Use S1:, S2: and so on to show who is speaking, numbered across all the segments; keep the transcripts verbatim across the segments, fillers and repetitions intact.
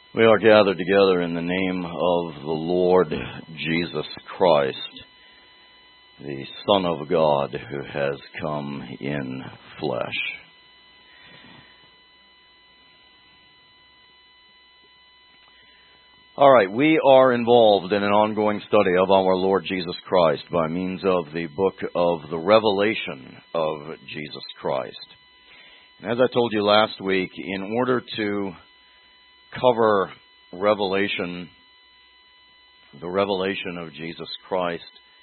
S1: We are gathered together in the name of the Lord Jesus Christ, the Son of God who has come in flesh. All right, we are involved in an ongoing study of our Lord Jesus Christ by means of the book of the Revelation of Jesus Christ. And as I told you last week, in order to cover Revelation, the revelation of Jesus Christ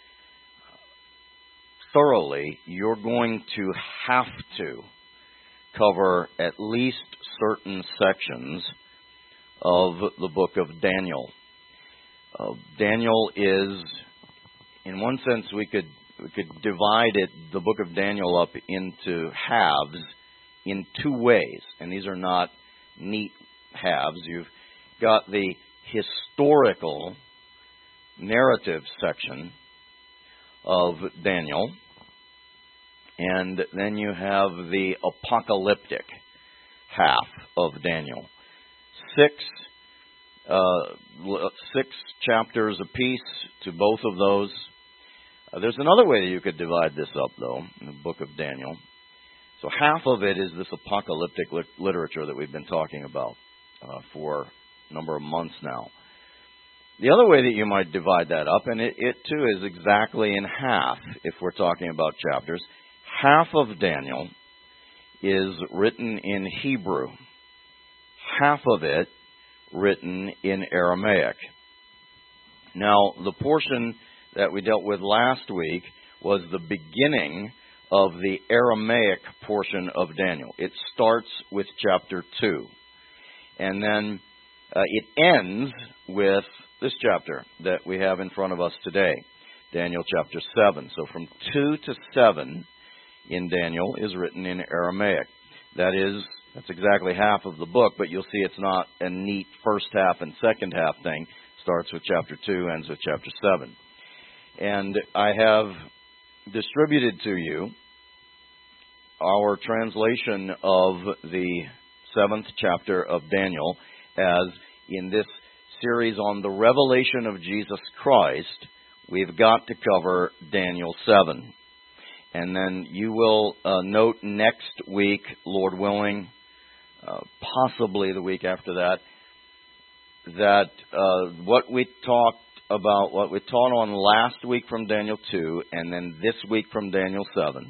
S1: thoroughly, you're going to have to cover at least certain sections of the book of Daniel. Uh, Daniel is, in one sense, we could we could divide it, the book of Daniel, up into halves in two ways, and these are not neat halves. You've got the historical narrative section of Daniel, and then you have the apocalyptic half of Daniel. Six, uh, six chapters apiece to both of those. Uh, there's another way that you could divide this up, though, in the book of Daniel. So half of it is this apocalyptic lit- literature that we've been talking about uh, for a number of months now. The other way that you might divide that up, and it, it too is exactly in half if we're talking about chapters, half of Daniel is written in Hebrew. Half of it written in Aramaic. Now, the portion that we dealt with last week was the beginning of the Aramaic portion of Daniel. It starts with chapter two. And then uh, it ends with this chapter that we have in front of us today, Daniel chapter seven. So from two to seven in Daniel is written in Aramaic. That is, that's exactly half of the book, but you'll see it's not a neat first half and second half thing. Starts with chapter two, ends with chapter seven. And I have distributed to you our translation of the seventh chapter of Daniel, as in this series on the revelation of Jesus Christ, we've got to cover Daniel seven. And then you will uh, note next week, Lord willing, uh, possibly the week after that, that uh, what we talked about, what we taught on last week from Daniel two, and then this week from Daniel seven,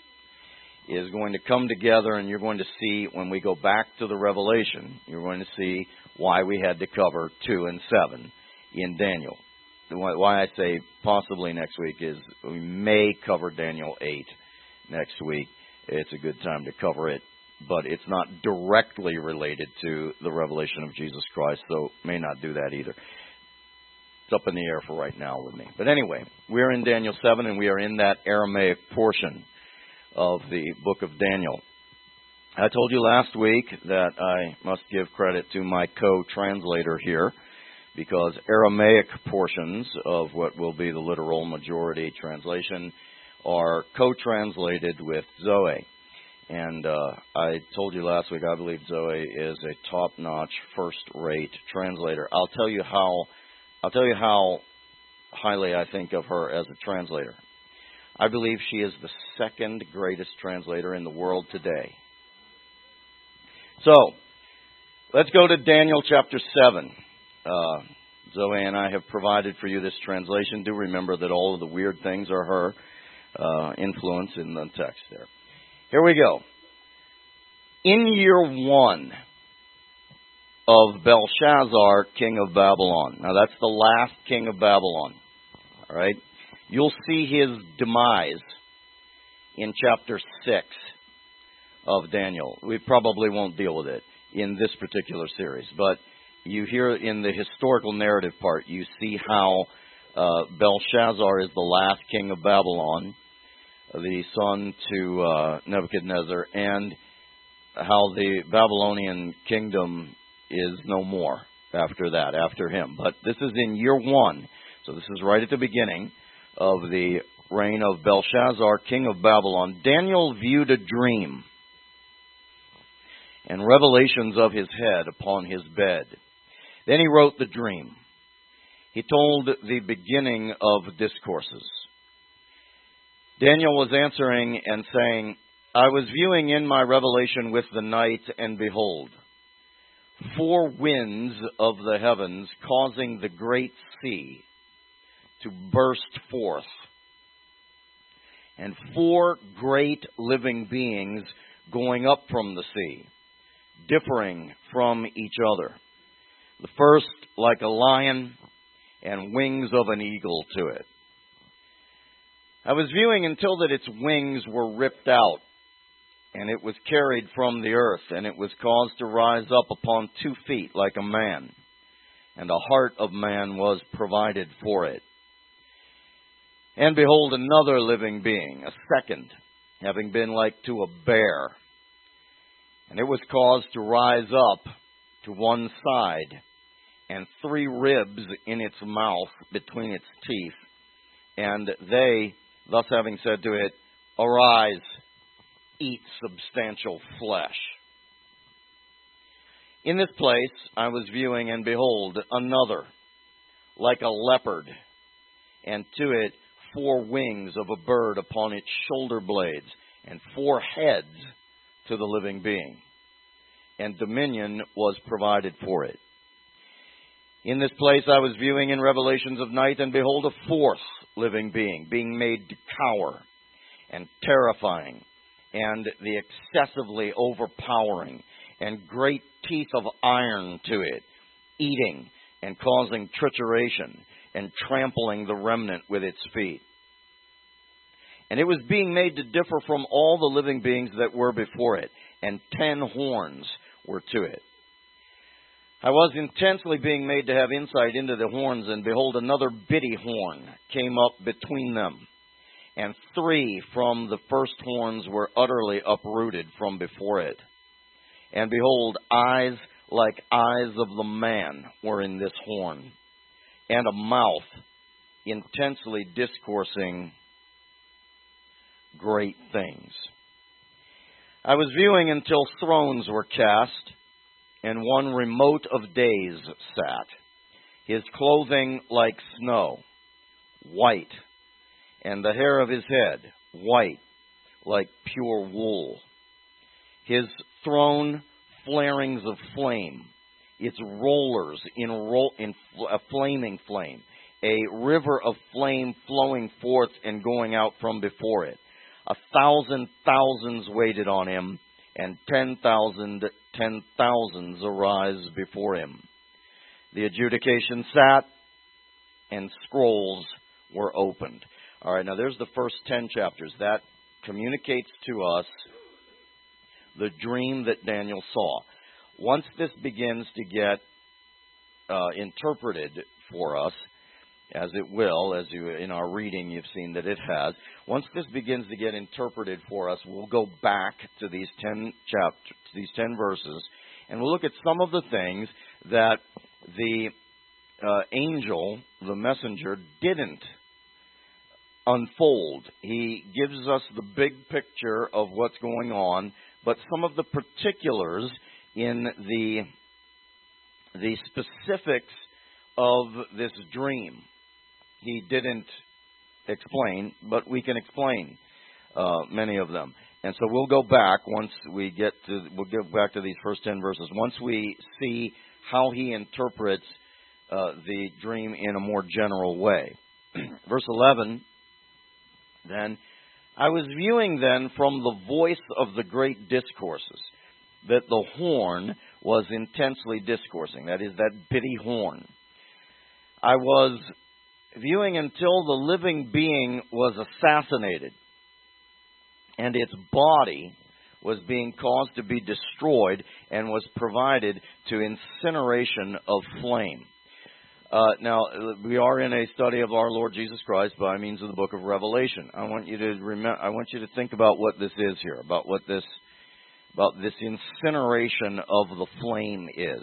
S1: is going to come together, and you're going to see, when we go back to the Revelation, you're going to see why we had to cover two and seven in Daniel. Why I say possibly next week is we may cover Daniel eight next week. It's a good time to cover it, but it's not directly related to the revelation of Jesus Christ, so may not do that either. It's up in the air for right now with me. But anyway, we're in Daniel seven, and we are in that Aramaic portion of the book of Daniel. I told you last week that I must give credit to my co-translator here, because Aramaic portions of what will be the literal majority translation are co-translated with Zoe. And uh, I told you last week, I believe Zoe is a top-notch, first-rate translator. I'll tell you how. I'll tell you how highly I think of her as a translator. I believe she is the second greatest translator in the world today. So, let's go to Daniel chapter seven. Uh, Zoe and I have provided for you this translation. Do remember that all of the weird things are her uh, influence in the text there. Here we go. In year one of Belshazzar, king of Babylon. Now, that's the last king of Babylon. All right? You'll see his demise in chapter six of Daniel. We probably won't deal with it in this particular series, but you hear in the historical narrative part, you see how uh, Belshazzar is the last king of Babylon, the son to uh, Nebuchadnezzar, and how the Babylonian kingdom is no more after that, after him. But this is in year one, so this is right at the beginning of the reign of Belshazzar, king of Babylon. Daniel viewed a dream and revelations of his head upon his bed. Then he wrote the dream. He told the beginning of discourses. Daniel was answering and saying, I was viewing in my revelation with the night, and behold, four winds of the heavens causing the great sea to burst forth, and four great living beings going up from the sea, differing from each other. The first like a lion, and wings of an eagle to it. I was viewing until that its wings were ripped out, and it was carried from the earth, and it was caused to rise up upon two feet like a man, and a heart of man was provided for it. And behold, another living being, a second, having been like to a bear, and it was caused to rise up to one side, and three ribs in its mouth between its teeth, and they, thus having said to it, Arise, eat substantial flesh. In this place I was viewing, and behold, another, like a leopard, and to it four wings of a bird upon its shoulder blades, and four heads to the living being. And dominion was provided for it. In this place I was viewing in revelations of night, and behold, a fourth living being, being made to cower, and terrifying, and the excessively overpowering, and great teeth of iron to it, eating and causing trituration, and trampling the remnant with its feet. And it was being made to differ from all the living beings that were before it, and ten horns were to it. I was intensely being made to have insight into the horns, and behold, another bitty horn came up between them. And three from the first horns were utterly uprooted from before it. And behold, eyes like eyes of the man were in this horn, and a mouth intensely discoursing great things. I was viewing until thrones were cast, and one remote of days sat, his clothing like snow, white, and the hair of his head white like pure wool. His throne flarings of flame, its rollers in, ro- in a flaming flame, a river of flame flowing forth and going out from before it. A thousand thousands waited on him, and ten thousand ten thousands arise before him. The adjudication sat, and scrolls were opened. All right, now there's the first ten chapters. That communicates to us the dream that Daniel saw. Once this begins to get uh, interpreted for us, as it will, as you in our reading you've seen that it has. Once this begins to get interpreted for us, we'll go back to these ten chapters, these ten verses, and we'll look at some of the things that the uh, angel, the messenger, didn't unfold. He gives us the big picture of what's going on, but some of the particulars in the the specifics of this dream he didn't explain, but we can explain uh, many of them. And so we'll go back once we get to, we'll get back to these first ten verses. Once we see how he interprets uh, the dream in a more general way. Verse eleven, then, I was viewing then from the voice of the great discourses, that the horn was intensely discoursing. That is, that bitty horn. I was viewing until the living being was assassinated, and its body was being caused to be destroyed and was provided to incineration of flame. Uh, now, we are in a study of our Lord Jesus Christ by means of the book of Revelation. I want you to remember, I want you to think about what this is here, about what this, about this incineration of the flame is.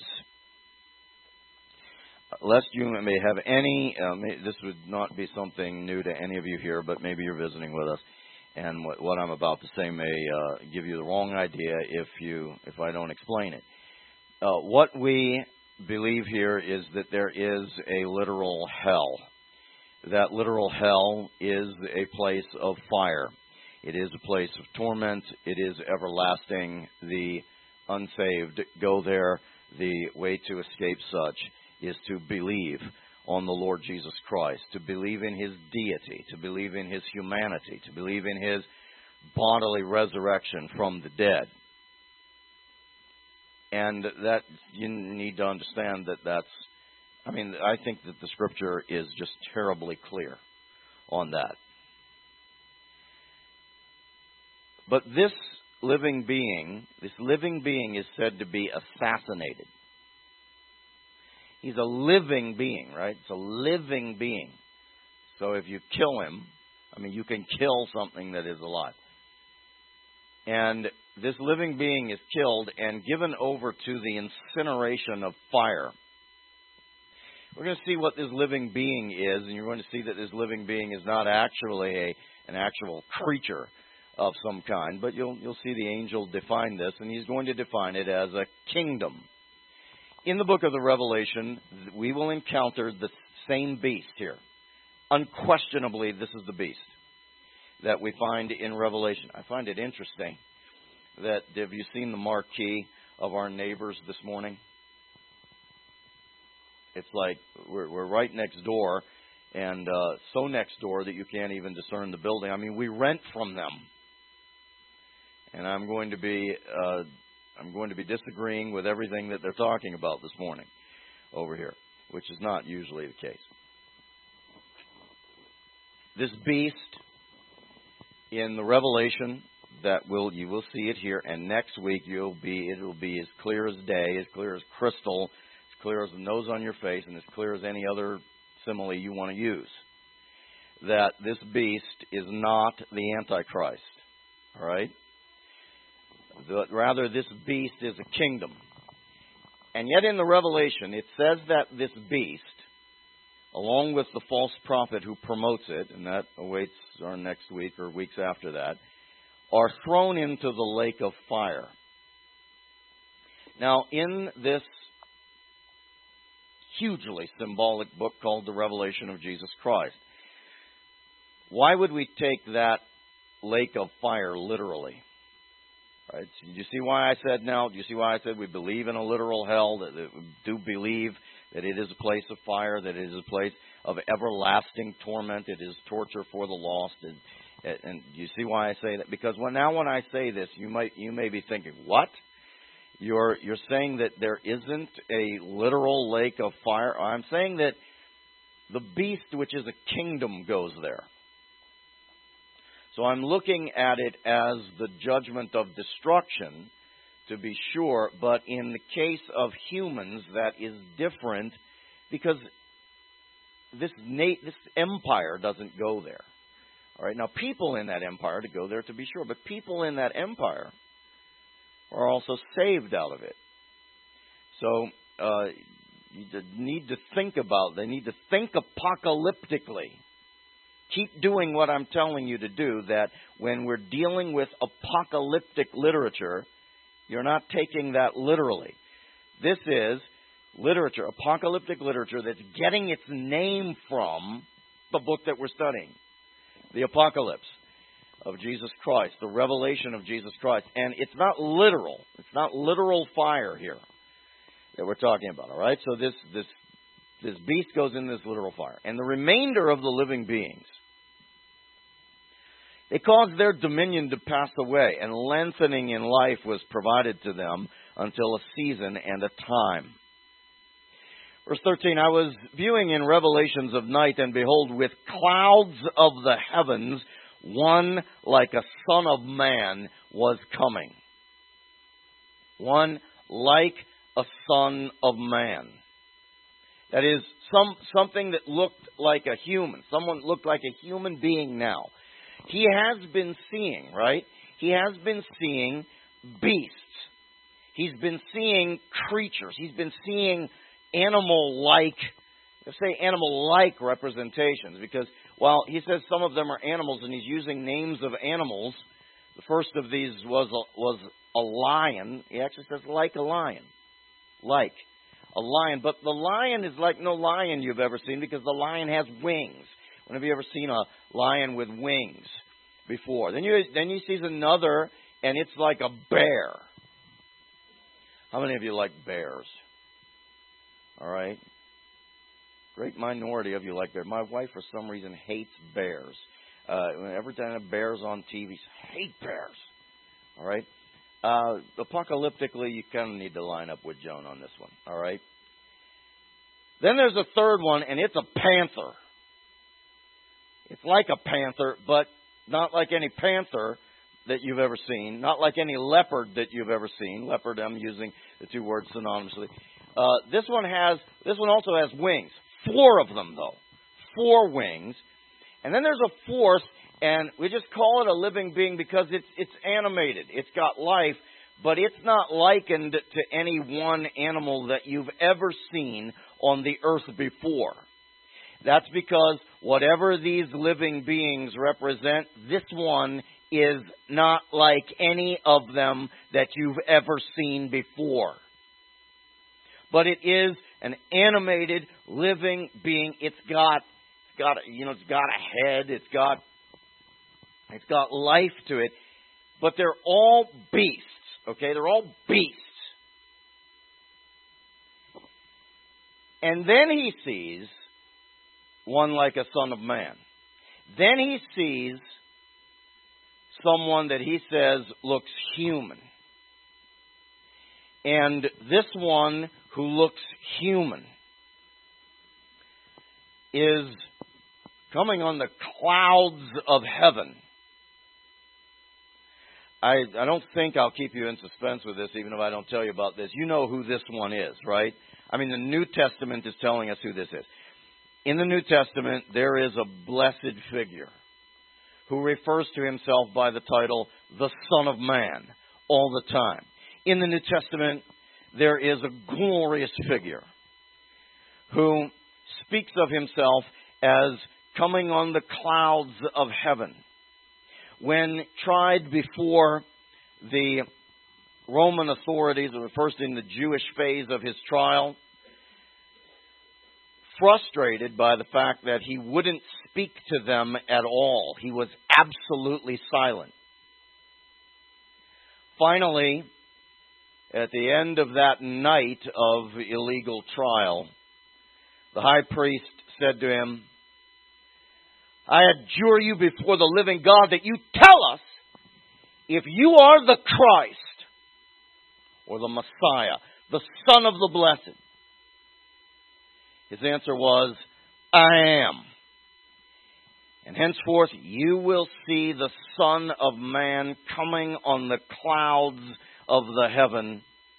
S1: Lest you may have any, uh, may, this would not be something new to any of you here, but maybe you're visiting with us, and what, what I'm about to say may uh, give you the wrong idea if you if I don't explain it. Uh, what we believe here is that there is a literal hell. That literal hell is a place of fire. It is a place of torment. It is everlasting. The unsaved go there. The way to escape such is to believe on the Lord Jesus Christ, to believe in His deity, to believe in His humanity, to believe in His bodily resurrection from the dead. And that, you need to understand that that's, I mean, I think that the Scripture is just terribly clear on that. But this living being, this living being is said to be assassinated. He's a living being, right? It's a living being. So if you kill him, I mean, you can kill something that is alive. And this living being is killed and given over to the incineration of fire. We're going to see what this living being is, and you're going to see that this living being is not actually a, an actual creature of some kind, but you'll you'll see the angel define this, and he's going to define it as a kingdom. In the book of the Revelation, we will encounter the same beast here. Unquestionably, this is the beast that we find in Revelation. I find it interesting that, have you seen the marquee of our neighbors this morning? It's like we're, we're right next door, and uh, so next door that you can't even discern the building. I mean, we rent from them. And I'm going to be uh, I'm going to be disagreeing with everything that they're talking about this morning over here, which is not usually the case. This beast in the Revelation, that will you will see it here, and next week you'll be it will be as clear as day, as clear as crystal, as clear as the nose on your face, and as clear as any other simile you want to use. That this beast is not the Antichrist. All right? The, rather, this beast is a kingdom. And yet in the Revelation, it says that this beast, along with the false prophet who promotes it, and that awaits our next week or weeks after that, are thrown into the lake of fire. Now, in this hugely symbolic book called The Revelation of Jesus Christ, why would we take that lake of fire literally? Right. So do you see why I said now? Do you see why I said we believe in a literal hell? That, that we do believe that it is a place of fire, that it is a place of everlasting torment. It is torture for the lost. And, and do you see why I say that? Because when now when I say this, you might you may be thinking, what? You're you're saying that there isn't a literal lake of fire? I'm saying that the beast, which is a kingdom, goes there. So I'm looking at it as the judgment of destruction, to be sure, but in the case of humans, that is different, because this na- this empire doesn't go there. All right, now people in that empire to go there, to be sure, but people in that empire are also saved out of it. So uh, you need to think about, they need to think apocalyptically. Keep doing what I'm telling you to do, that when we're dealing with apocalyptic literature, you're not taking that literally. This is literature, apocalyptic literature, that's getting its name from the book that we're studying, the Apocalypse of Jesus Christ, the revelation of Jesus Christ. And it's not literal. It's not literal fire here that we're talking about, all right? So this this this beast goes in this literal fire. And the remainder of the living beings, they caused their dominion to pass away, and lengthening in life was provided to them until a season and a time. Verse thirteen, I was viewing in revelations of night, and behold, with clouds of the heavens, one like a son of man was coming. One like a son of man. That is, some something that looked like a human. Someone looked like a human being now. He has been seeing, right? He has been seeing beasts. He's been seeing creatures. He's been seeing animal-like, let's say animal-like representations. Because while he says some of them are animals and he's using names of animals, the first of these was a, was a lion. He actually says like a lion. Like. a lion. But the lion is like no lion you've ever seen because the lion has wings. When have you ever seen a lion with wings before? Then you then you see another, and it's like a bear. How many of you like bears? All right. Great minority of you like bears. My wife, for some reason, hates bears. Uh, every time a bear's on T V, she hates bears. All right. Uh, apocalyptically, you kind of need to line up with Joan on this one. All right. Then there's a third one, and it's a panther. It's like a panther, but not like any panther that you've ever seen. Not like any leopard that you've ever seen. Leopard, I'm using the two words synonymously. Uh, this one has. This one also has wings. Four of them, though. Four wings. And then there's a fourth, and we just call it a living being because it's it's animated. It's got life, but it's not likened to any one animal that you've ever seen on the earth before. That's because whatever these living beings represent, this one is not like any of them that you've ever seen before. But it is an animated, living being. It's got, it's got, you know, it's got a head. It's got, it's got life to it. But they're all beasts. Okay, they're all beasts. And then he sees one like a son of man. Then he sees someone that he says looks human. And this one who looks human is coming on the clouds of heaven. I, I don't think I'll keep you in suspense with this, even if I don't tell you about this. You know who this one is, right? I mean, the New Testament is telling us who this is. In the New Testament, there is a blessed figure who refers to himself by the title, the Son of Man, all the time. In the New Testament, there is a glorious figure who speaks of himself as coming on the clouds of heaven. When tried before the Roman authorities, or first in the Jewish phase of his trial, frustrated by the fact that he wouldn't speak to them at all. He was absolutely silent. Finally, at the end of that night of illegal trial, the high priest said to him, I adjure you before the living God that you tell us if you are the Christ or the Messiah, the Son of the Blessed. His answer was, I am. And henceforth you will see the Son of Man coming on the clouds of the heaven.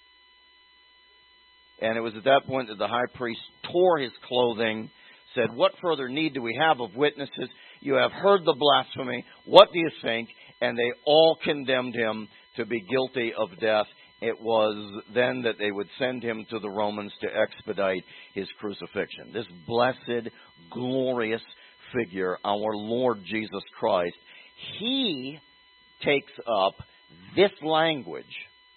S1: And it was at that point that the high priest tore his clothing, said, what further need do we have of witnesses? You have heard the blasphemy. What do you think? And they all condemned him to be guilty of death. It was then that they would send him to the Romans to expedite his crucifixion. This blessed, glorious figure, our Lord Jesus Christ, he takes up this language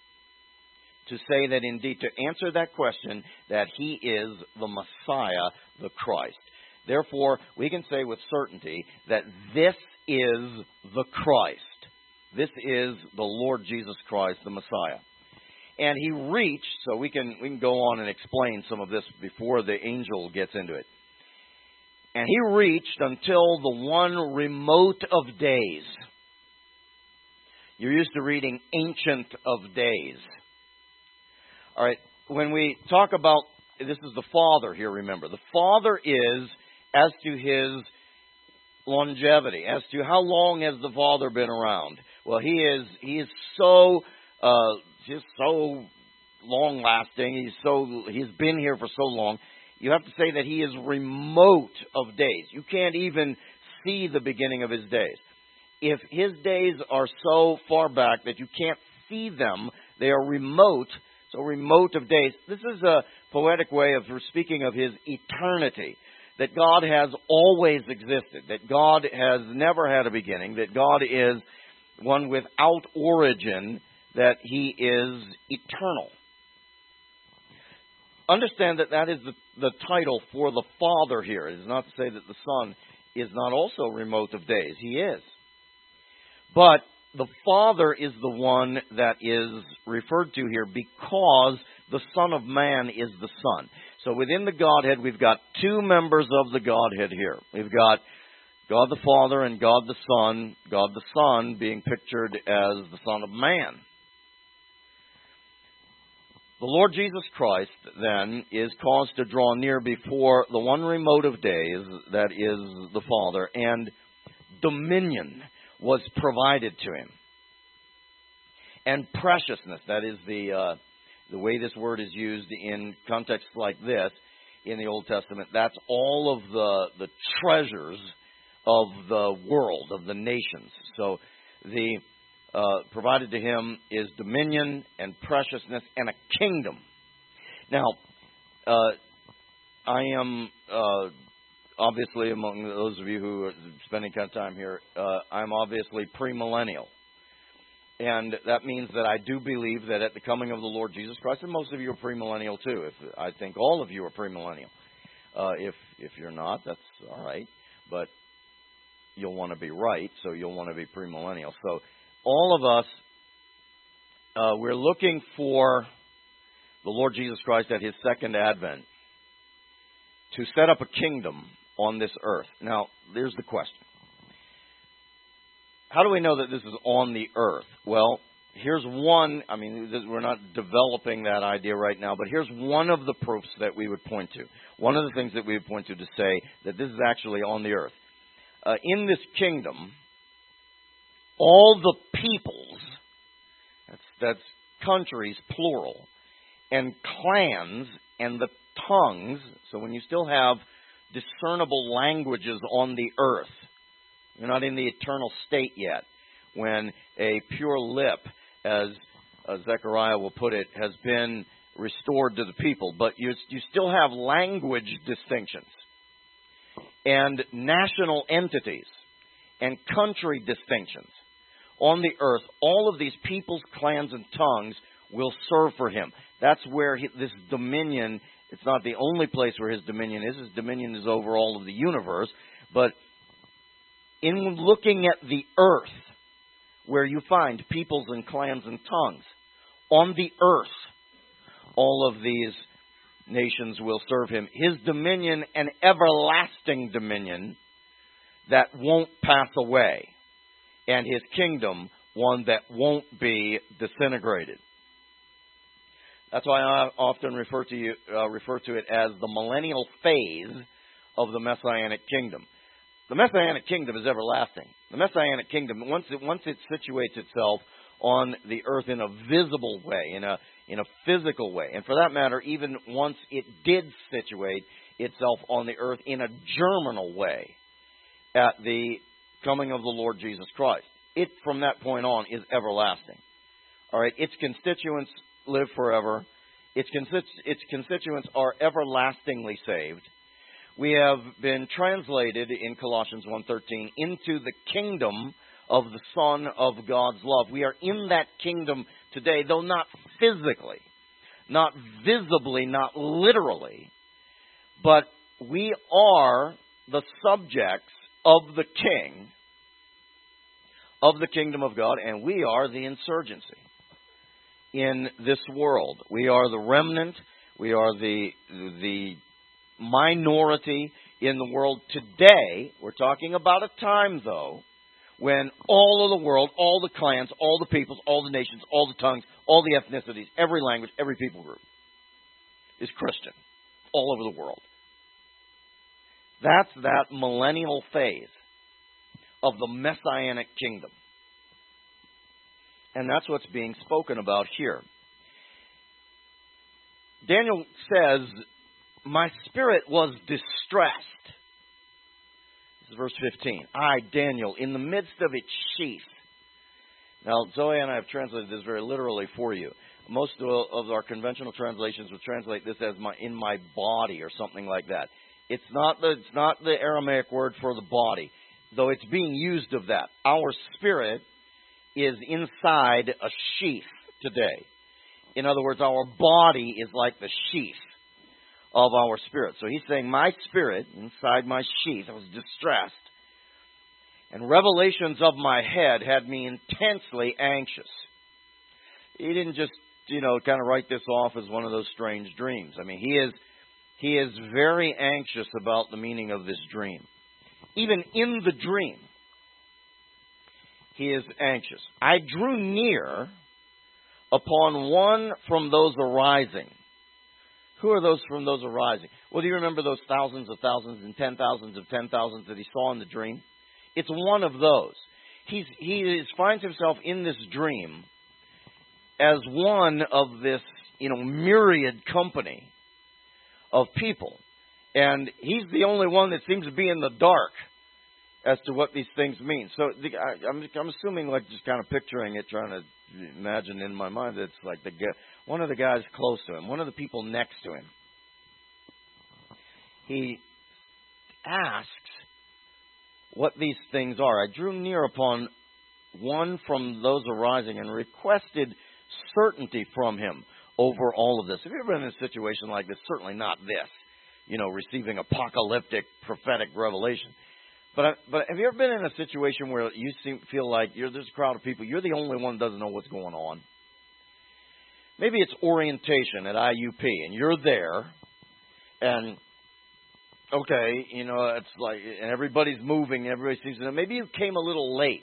S1: to say that indeed, to answer that question, that he is the Messiah, the Christ. Therefore, we can say with certainty that this is the Christ. This is the Lord Jesus Christ, the Messiah. And he reached, so we can we can go on and explain some of this before the angel gets into it. And he reached until the one remote of days. You're used to reading Ancient of Days. All right, when we talk about, this is the Father here, remember. The Father is, as to his longevity, as to how long has the Father been around. Well, he is he is so uh, just so long lasting. He's so he's been here for so long. You have to say that he is remote of days. You can't even see the beginning of his days. If his days are so far back that you can't see them, they are remote. So remote of days. This is a poetic way of speaking of his eternity. That God has always existed. That God has never had a beginning. That God is one without origin. That he is eternal. understand that that is the, the title for the Father here. It is not to say that the Son is not also remote of days. He is. But the Father is the one that is referred to here because the Son of Man is the Son. So within the Godhead, we've got two members of the Godhead here. We've got God the Father and God the Son, God the Son being pictured as the Son of Man. The Lord Jesus Christ, then, is caused to draw near before the one remote of days, that is the Father, and dominion was provided to him. And preciousness, that is the uh, the way this word is used in contexts like this in the Old Testament, that's all of the the treasures of the world, of the nations. So the uh, provided to him is dominion and preciousness and a kingdom. Now, uh, I am uh, obviously among those of you who are spending kind of time here, uh, I'm obviously premillennial. And that means that I do believe that at the coming of the Lord Jesus Christ, and most of you are premillennial too. If I think all of you are premillennial. Uh, if if you're not, that's all right. But you'll want to be right, so you'll want to be premillennial. So all of us, uh, we're looking for the Lord Jesus Christ at His second advent to set up a kingdom on this earth. Now, there's the question. How do we know that this is on the earth? Well, here's one, I mean, we're not developing that idea right now, but here's one of the proofs that we would point to. One of the things that we would point to to say that this is actually on the earth. Uh, in this kingdom, all the peoples, that's, that's countries, plural, and clans, and the tongues, so when you still have discernible languages on the earth, you're not in the eternal state yet, when a pure lip, as uh, Zechariah will put it, has been restored to the people. But you, you still have language distinctions and national entities and country distinctions on the earth. All of these peoples, clans, and tongues will serve for him. That's where he, this dominion, it's not the only place where his dominion is. His dominion is over all of the universe. But in looking at the earth, where you find peoples and clans and tongues, on the earth, all of these nations will serve him. His dominion, an everlasting dominion that won't pass away, and his kingdom, one that won't be disintegrated. That's why I often refer to you uh, refer to it as the millennial phase of the Messianic kingdom. The Messianic kingdom is everlasting. The Messianic kingdom, once it once it situates itself on the earth in a visible way, in a in a physical way, and for that matter, even once it did situate itself on the earth in a germinal way at the coming of the Lord Jesus Christ, it from that point on is everlasting. All right, its constituents live forever. Its constitu- its constituents are everlastingly saved. We have been translated in Colossians one thirteen into the kingdom of the Son of God's love. We are in that kingdom today, though not physically, not visibly, not literally, but we are the subjects of the King of the kingdom of God, and we are the insurgency in this world. We are the remnant. We are the the minority in the world today. We're talking about a time, though, when all of the world, all the clans, all the peoples, all the nations, all the tongues, all the ethnicities, every language, every people group is Christian all over the world. That's that millennial phase of the Messianic kingdom. And that's what's being spoken about here. Daniel says, my spirit was distressed. This is verse fifteen. I, Daniel, in the midst of its sheath. Now, Zoe and I have translated this very literally for you. Most of our conventional translations would translate this as my in my body or something like that. It's not the it's not the Aramaic word for the body, though it's being used of that. Our spirit is inside a sheath today. In other words, our body is like the sheath. of our spirit. So he's saying, my spirit inside my sheath, I was distressed. And revelations of my head had me intensely anxious. He didn't just, you know, kind of write this off as one of those strange dreams. I mean, he is he is very anxious about the meaning of this dream. Even in the dream, he is anxious. I drew near upon one from those arising. Who are those from those arising? Well, do you remember those thousands of thousands and ten thousands of ten thousands that he saw in the dream? It's one of those. He's, he is, finds himself in this dream as one of this, you know, myriad company of people. And he's the only one that seems to be in the dark as to what these things mean. So the, I, I'm, I'm assuming, like, just kind of picturing it, trying to imagine in my mind that it's like the one of the guys close to him, one of the people next to him. He asks what these things are. I drew near upon one from those arising and requested certainty from him over all of this. Have you ever been in a situation like this? Certainly not this, you know, receiving apocalyptic prophetic revelation. But but have you ever been in a situation where you seem, feel like you're, there's a crowd of people, you're the only one that doesn't know what's going on? Maybe it's orientation at I U P, and you're there, and okay, you know, it's like, and everybody's moving, everybody sees it. Maybe you came a little late.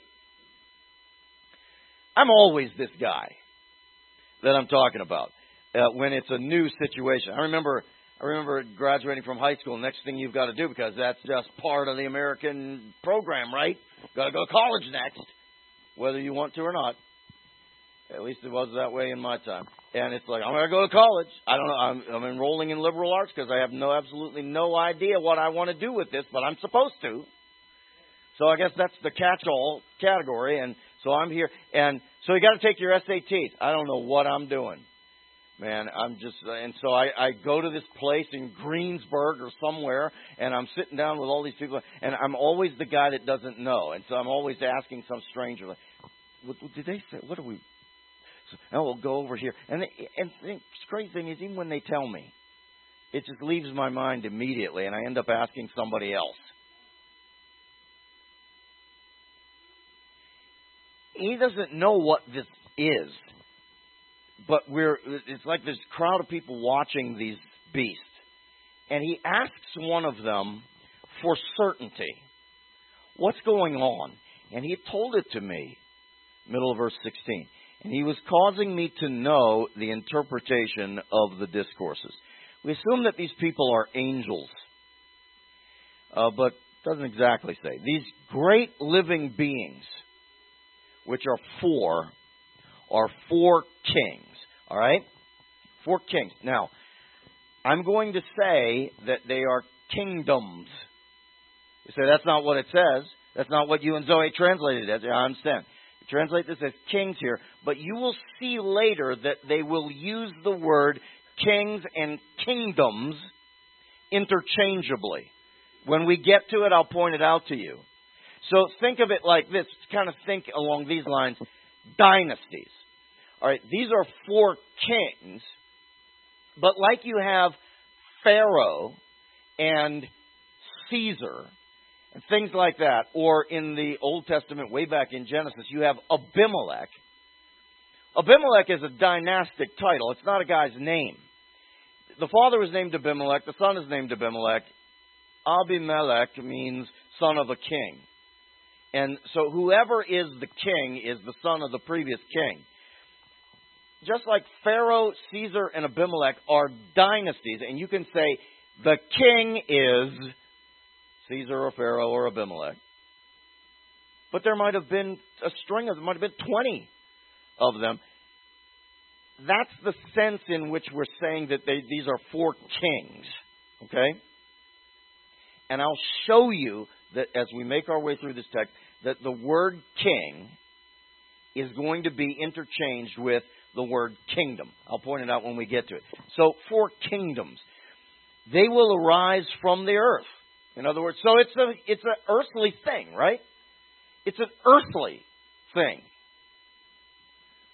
S1: I'm always this guy that I'm talking about uh, when it's a new situation. I remember, I remember graduating from high school. Next thing you've got to do, because that's just part of the American program, right? Got to go to college next, whether you want to or not. At least it was that way in my time. And it's like, I'm going to go to college. I don't know. I'm, I'm enrolling in liberal arts because I have no, absolutely no idea what I want to do with this, but I'm supposed to. So I guess that's the catch-all category. And so I'm here. And so you got to take your S A Ts. I don't know what I'm doing, man. I'm just, and so I, I go to this place in Greensburg or somewhere, and I'm sitting down with all these people, and I'm always the guy that doesn't know. And so I'm always asking some stranger, like, what, what did they say? What are we? So, oh, we'll go over here. And they, and the crazy thing is, even when they tell me, it just leaves my mind immediately, and I end up asking somebody else. He doesn't know what this is, but we're it's like this crowd of people watching these beasts. And he asks one of them for certainty. What's going on? And he told it to me, middle of verse sixteen. And he was causing me to know the interpretation of the discourses. We assume that these people are angels, uh, but it doesn't exactly say. These great living beings, which are four, are four kings. All right? Four kings. Now, I'm going to say that they are kingdoms. You say, that's not what it says. That's not what you and Zoe translated it as. I understand. You translate this as kings here. But you will see later that they will use the word kings and kingdoms interchangeably. When we get to it, I'll point it out to you. So think of it like this. Kind of think along these lines. Dynasties. All right, these are four kings. But like you have Pharaoh and Caesar and things like that, or in the Old Testament, way back in Genesis, you have Abimelech. Abimelech is a dynastic title. It's not a guy's name. The father is named Abimelech. The son is named Abimelech. Abimelech means son of a king. And so whoever is the king is the son of the previous king. Just like Pharaoh, Caesar, and Abimelech are dynasties, and you can say the king is Caesar or Pharaoh or Abimelech. But there might have been a string of them, might have been twenty of them. That's the sense in which we're saying that they, these are four kings. Okay? And I'll show you that as we make our way through this text, that the word king is going to be interchanged with the word kingdom. I'll point it out when we get to it. So, four kingdoms. They will arise from the earth. In other words, so it's a it's an earthly thing, right? It's an earthly thing.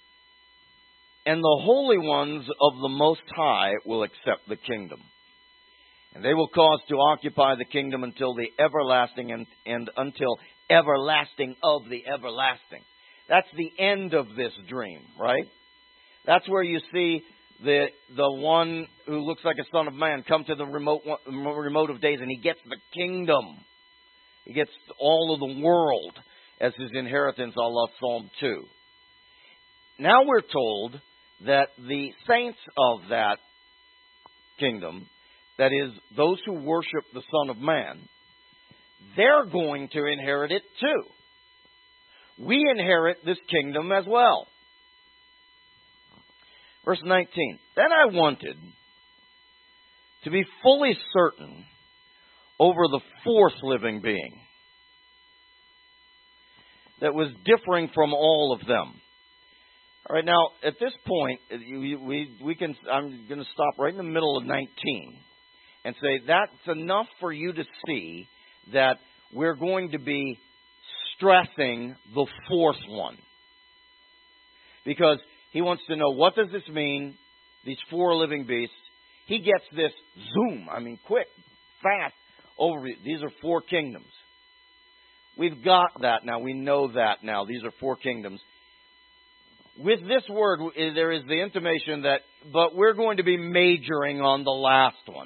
S1: And the holy ones of the Most High will accept the kingdom. And they will cause to occupy the kingdom until the everlasting and, and until everlasting of the everlasting. That's the end of this dream, right? That's where you see the the one who looks like a son of man come to the remote remote of days, and he gets the kingdom. He gets all of the world as his inheritance, a la Psalm two. Now we're told that the saints of that kingdom, that is, those who worship the Son of Man, they're going to inherit it too. We inherit this kingdom as well. Verse nineteen, then I wanted to be fully certain over the fourth living being that was differing from all of them. All right, now, at this point, we, we, we can, I'm going to stop right in the middle of nineteen and say that's enough for you to see that we're going to be stressing the fourth one. Because he wants to know, what does this mean, these four living beasts? He gets this zoom, I mean, quick, fast overview. These are four kingdoms. We've got that now. We know that now. These are four kingdoms. With this word, there is the intimation that, but we're going to be majoring on the last one.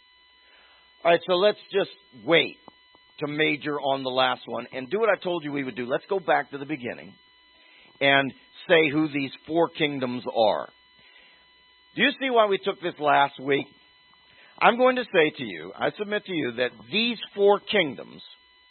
S1: All right, so let's just wait to major on the last one and do what I told you we would do. Let's go back to the beginning and say who these four kingdoms are. Do you see why we took this last week? I'm going to say to you, I submit to you, that these four kingdoms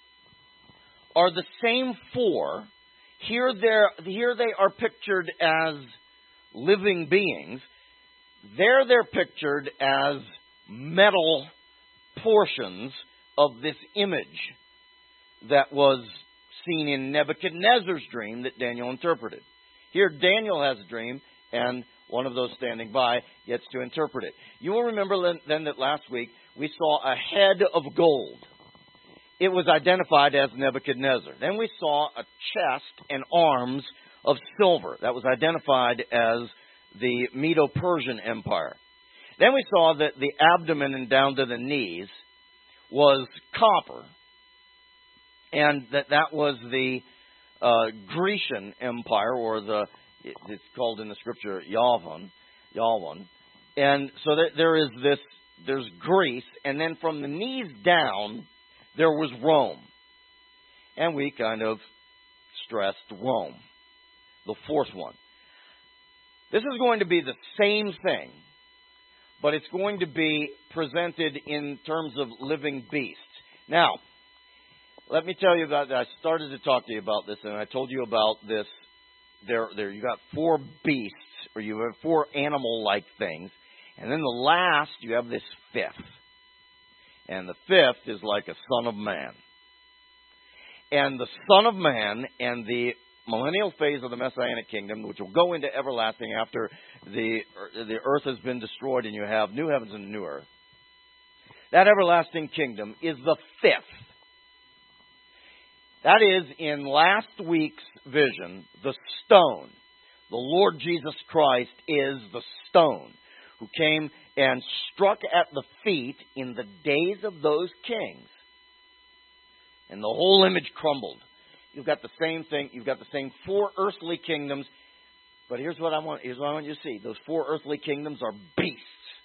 S1: are the same four. Here, they're, here they are pictured as living beings. There they're pictured as metal portions of this image that was seen in Nebuchadnezzar's dream that Daniel interpreted. Here Daniel has a dream, and one of those standing by gets to interpret it. You will remember then that last week we saw a head of gold. It was identified as Nebuchadnezzar. Then we saw a chest and arms of silver. That was identified as the Medo-Persian Empire. Then we saw that the abdomen and down to the knees was copper, and that that was the uh, Grecian Empire, or the it's called in the Scripture Yavon, Yavon. And so that there is this, there's Greece, and then from the knees down, there was Rome. And we kind of stressed Rome, the fourth one. This is going to be the same thing, but it's going to be presented in terms of living beasts. Now, let me tell you about that. I started to talk to you about this, and I told you about this. There, there. You got four beasts, or you have four animal-like things, and then the last, you have this fifth. And the fifth is like a son of man. And the son of man and the millennial phase of the Messianic kingdom, which will go into everlasting after the, the earth has been destroyed and you have new heavens and new earth. That everlasting kingdom is the fifth. That is, in last week's vision, the stone. The Lord Jesus Christ is the stone who came and struck at the feet in the days of those kings. And the whole image crumbled. You've got the same thing. You've got the same four earthly kingdoms. But here's what I want, here's what I want you to see. Those four earthly kingdoms are beasts.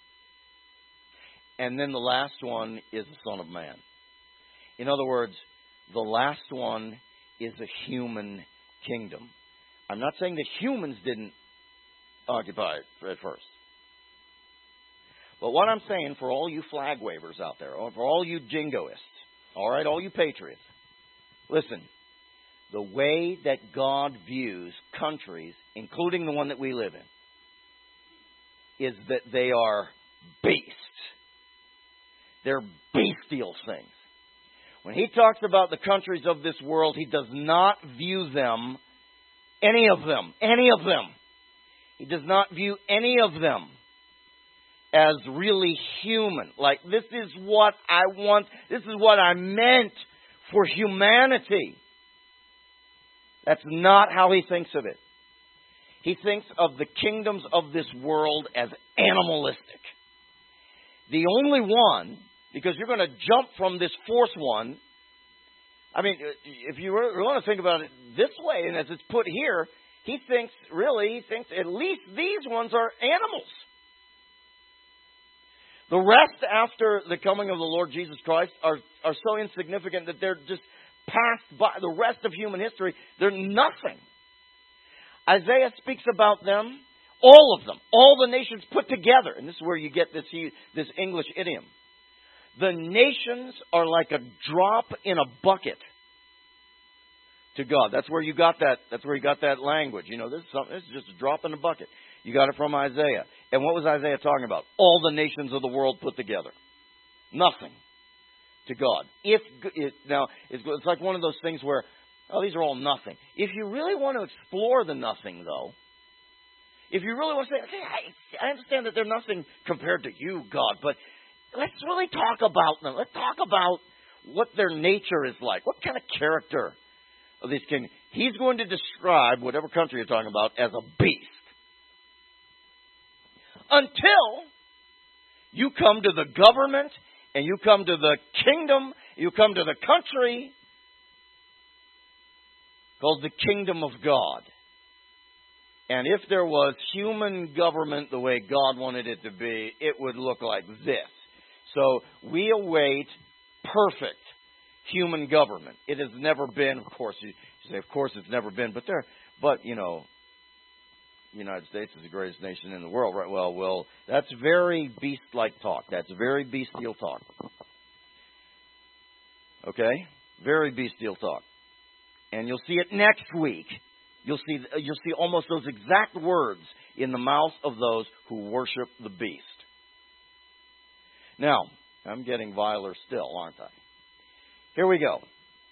S1: And then the last one is the Son of Man. In other words, the last one is a human kingdom. I'm not saying that humans didn't occupy it at first. But what I'm saying for all you flag wavers out there, or for all you jingoists, all right, all you patriots, listen, the way that God views countries, including the one that we live in, is that they are beasts. They're bestial things. When he talks about the countries of this world, he does not view them, any of them, any of them. He does not view any of them as really human. Like, this is what I want, this is what I meant for humanity. That's not how he thinks of it. He thinks of the kingdoms of this world as animalistic. The only one Because you're going to jump from this fourth one. I mean, if you want to think about it this way, and as it's put here, he thinks, really, he thinks at least these ones are animals. The rest after the coming of the Lord Jesus Christ are, are so insignificant that they're just passed by. The rest of human history, they're nothing. Isaiah speaks about them, all of them, all the nations put together. And this is where you get this, this English idiom. The nations are like a drop in a bucket to God. That's where you got that. That's where you got that language. You know, this is something. This is just a drop in a bucket. You got it from Isaiah. And what was Isaiah talking about? All the nations of the world put together. Nothing to God. If it, now it's, it's like one of those things where, oh, these are all nothing. If you really want to explore the nothing, though, if you really want to say, okay, I, I understand that they're nothing compared to you, God, but let's really talk about them. Let's talk about what their nature is like. What kind of character of these kings? He's going to describe whatever country you're talking about as a beast. Until you come to the government and you come to the kingdom, you come to the country called the kingdom of God. And if there was human government the way God wanted it to be, it would look like this. So we await perfect human government. It has never been, of course, you say, of course it's never been, but there, but you know, the United States is the greatest nation in the world, right? Well, well, that's very beast-like talk. That's very bestial talk. Okay? Very bestial talk. And you'll see it next week. You'll see, you'll see almost those exact words in the mouth of those who worship the beast. Now, I'm getting viler still, aren't I? Here we go.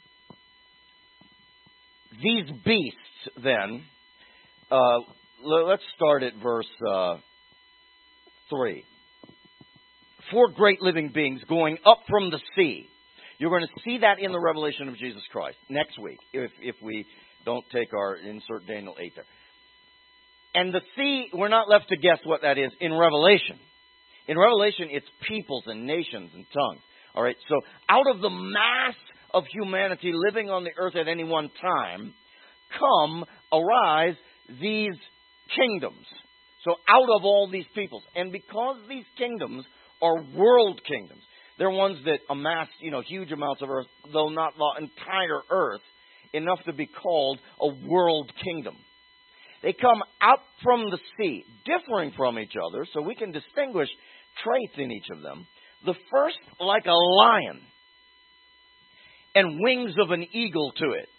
S1: These beasts, then, uh, let's start at verse uh, three. Four great living beings going up from the sea. You're going to see that in the revelation of Jesus Christ next week, if, if we don't take our insert Daniel eight there. And the sea, we're not left to guess what that is in Revelation. In Revelation, it's peoples and nations and tongues. All right, so out of the mass of humanity living on the earth at any one time, come, arise these kingdoms. So out of all these peoples. And because these kingdoms are world kingdoms, they're ones that amass, you know, huge amounts of earth, though not the entire earth, enough to be called a world kingdom. They come up from the sea, differing from each other, so we can distinguish traits in each of them. The first, like a lion, and wings of an eagle to it.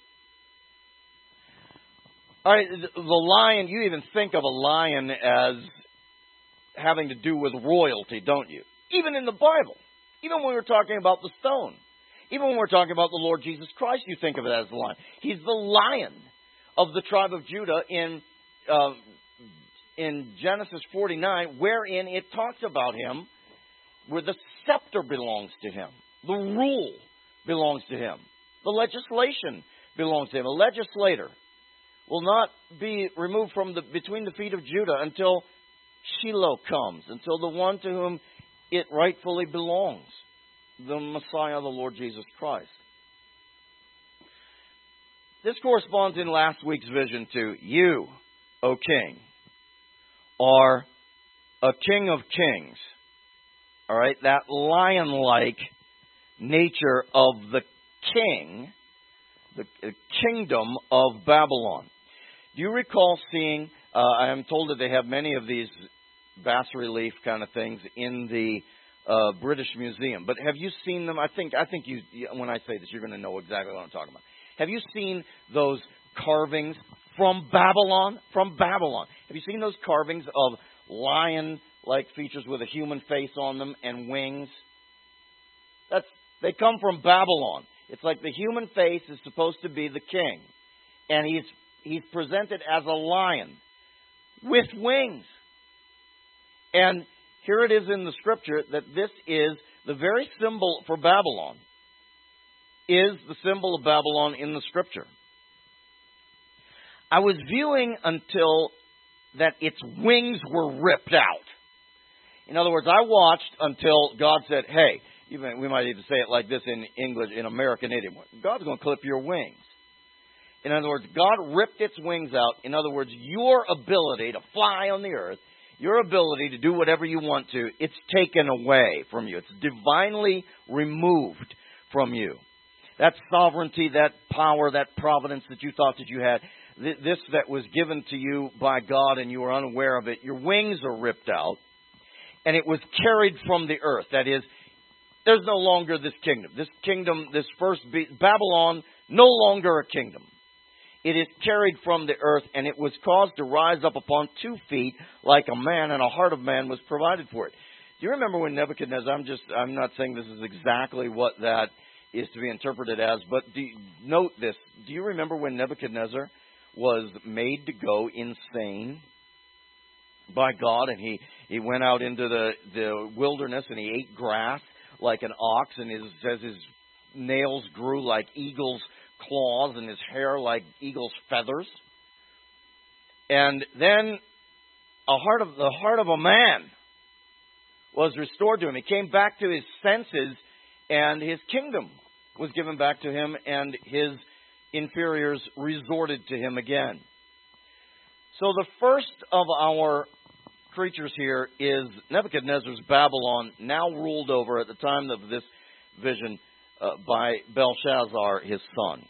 S1: All right, the lion, you even think of a lion as having to do with royalty, don't you? Even in the Bible. Even when we're talking about the stone. Even when we're talking about the Lord Jesus Christ, you think of it as the lion. He's the lion of the tribe of Judah in uh, in Genesis forty-nine, wherein it talks about him, where the scepter belongs to him. The rule belongs to him. The legislation belongs to him. A legislator will not be removed from the between the feet of Judah until Shiloh comes, until the one to whom it rightfully belongs, the Messiah, the Lord Jesus Christ. This corresponds in last week's vision to you, O King, are a King of Kings. All right, that lion-like nature of the king, the kingdom of Babylon. Do you recall seeing, uh, I am told that they have many of these bas-relief kind of things in the uh, British Museum. But have you seen them? I think, I think you, when I say this, you're going to know exactly what I'm talking about. Have you seen those carvings from Babylon? From Babylon. Have you seen those carvings of lion-like features with a human face on them and wings? That's, they come from Babylon. It's like the human face is supposed to be the king. And he's, he's presented as a lion with wings. And here it is in the scripture that this is the very symbol for Babylon, is the symbol of Babylon in the scripture. I was viewing until that its wings were ripped out. In other words, I watched until God said, hey, even we might even say it like this in English, in American idiom. God's going to clip your wings. In other words, God ripped its wings out. In other words, your ability to fly on the earth, your ability to do whatever you want to, it's taken away from you. It's divinely removed from you. That sovereignty, that power, that providence that you thought that you had, this that was given to you by God and you were unaware of it, your wings are ripped out and it was carried from the earth. That is, there's no longer this kingdom. This kingdom, this first be- Babylon, no longer a kingdom. It is carried from the earth, and it was caused to rise up upon two feet like a man, and a heart of man was provided for it. Do you remember when Nebuchadnezzar, I'm just, I'm not saying this is exactly what that is to be interpreted as, but do you, note this. Do you remember when Nebuchadnezzar was made to go insane by God, and he, he went out into the, the wilderness, and he ate grass like an ox, and his, says his nails grew like eagles' claws and his hair like eagle's feathers. And then a heart of the heart of a man was restored to him. He came back to his senses, and his kingdom was given back to him, and his inferiors resorted to him again. So the first of our creatures here is Nebuchadnezzar's Babylon, now ruled over at the time of this vision uh, by Belshazzar, his son.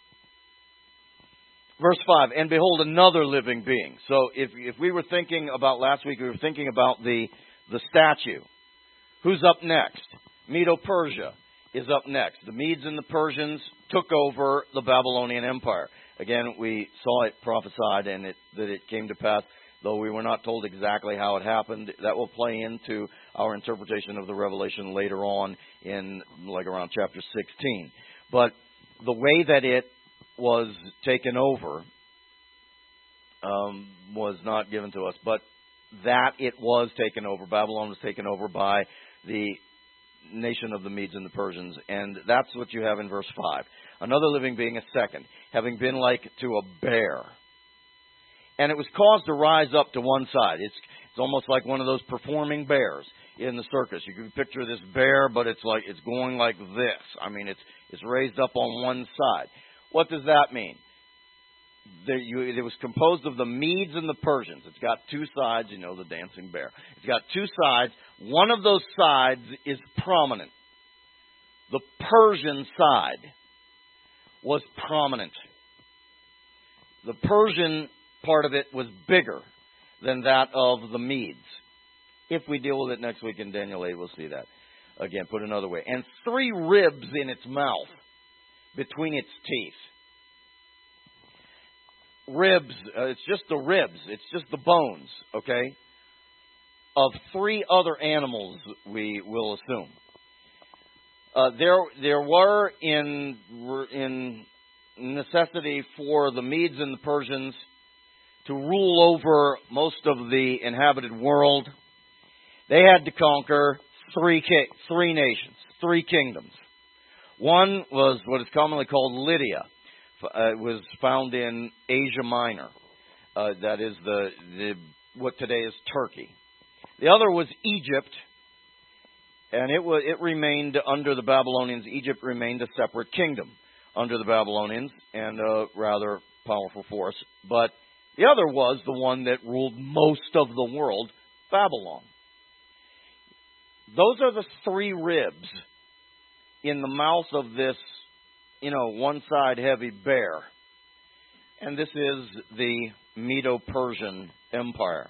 S1: Verse five, and behold, another living being. So if if we were thinking about last week, we were thinking about the, the statue. Who's up next? Medo-Persia is up next. The Medes and the Persians took over the Babylonian Empire. Again, we saw it prophesied and it, that it came to pass, though we were not told exactly how it happened. That will play into our interpretation of the Revelation later on in like around chapter sixteen. But the way that it was taken over um, was not given to us, but that it was taken over. Babylon was taken over by the nation of the Medes and the Persians, and that's what you have in verse five. Another living being, a second, having been like to a bear. And it was caused to rise up to one side. It's it's almost like one of those performing bears in the circus. You can picture this bear, but it's like it's going like this. I mean, it's it's raised up on one side. What does that mean? There, you, it was composed of the Medes and the Persians. It's got two sides, you know, the dancing bear. It's got two sides. One of those sides is prominent. The Persian side was prominent. The Persian part of it was bigger than that of the Medes. If we deal with it next week in Daniel eight, we'll see that. Again, put another way. And three ribs in its mouth between its teeth. Ribs, uh, it's just the ribs, it's just the bones, okay, of three other animals, we will assume. Uh, there there were in, in necessity for the Medes and the Persians to rule over most of the inhabited world. They had to conquer three three nations, three kingdoms. One was what is commonly called Lydia. Uh, it was found in Asia Minor. Uh, that is the, the what today is Turkey. The other was Egypt, and it was it remained under the Babylonians. Egypt remained a separate kingdom under the Babylonians and a rather powerful force. But the other was the one that ruled most of the world, Babylon. Those are the three ribs in the mouth of this, you know, one-side heavy bear. And this is the Medo-Persian Empire.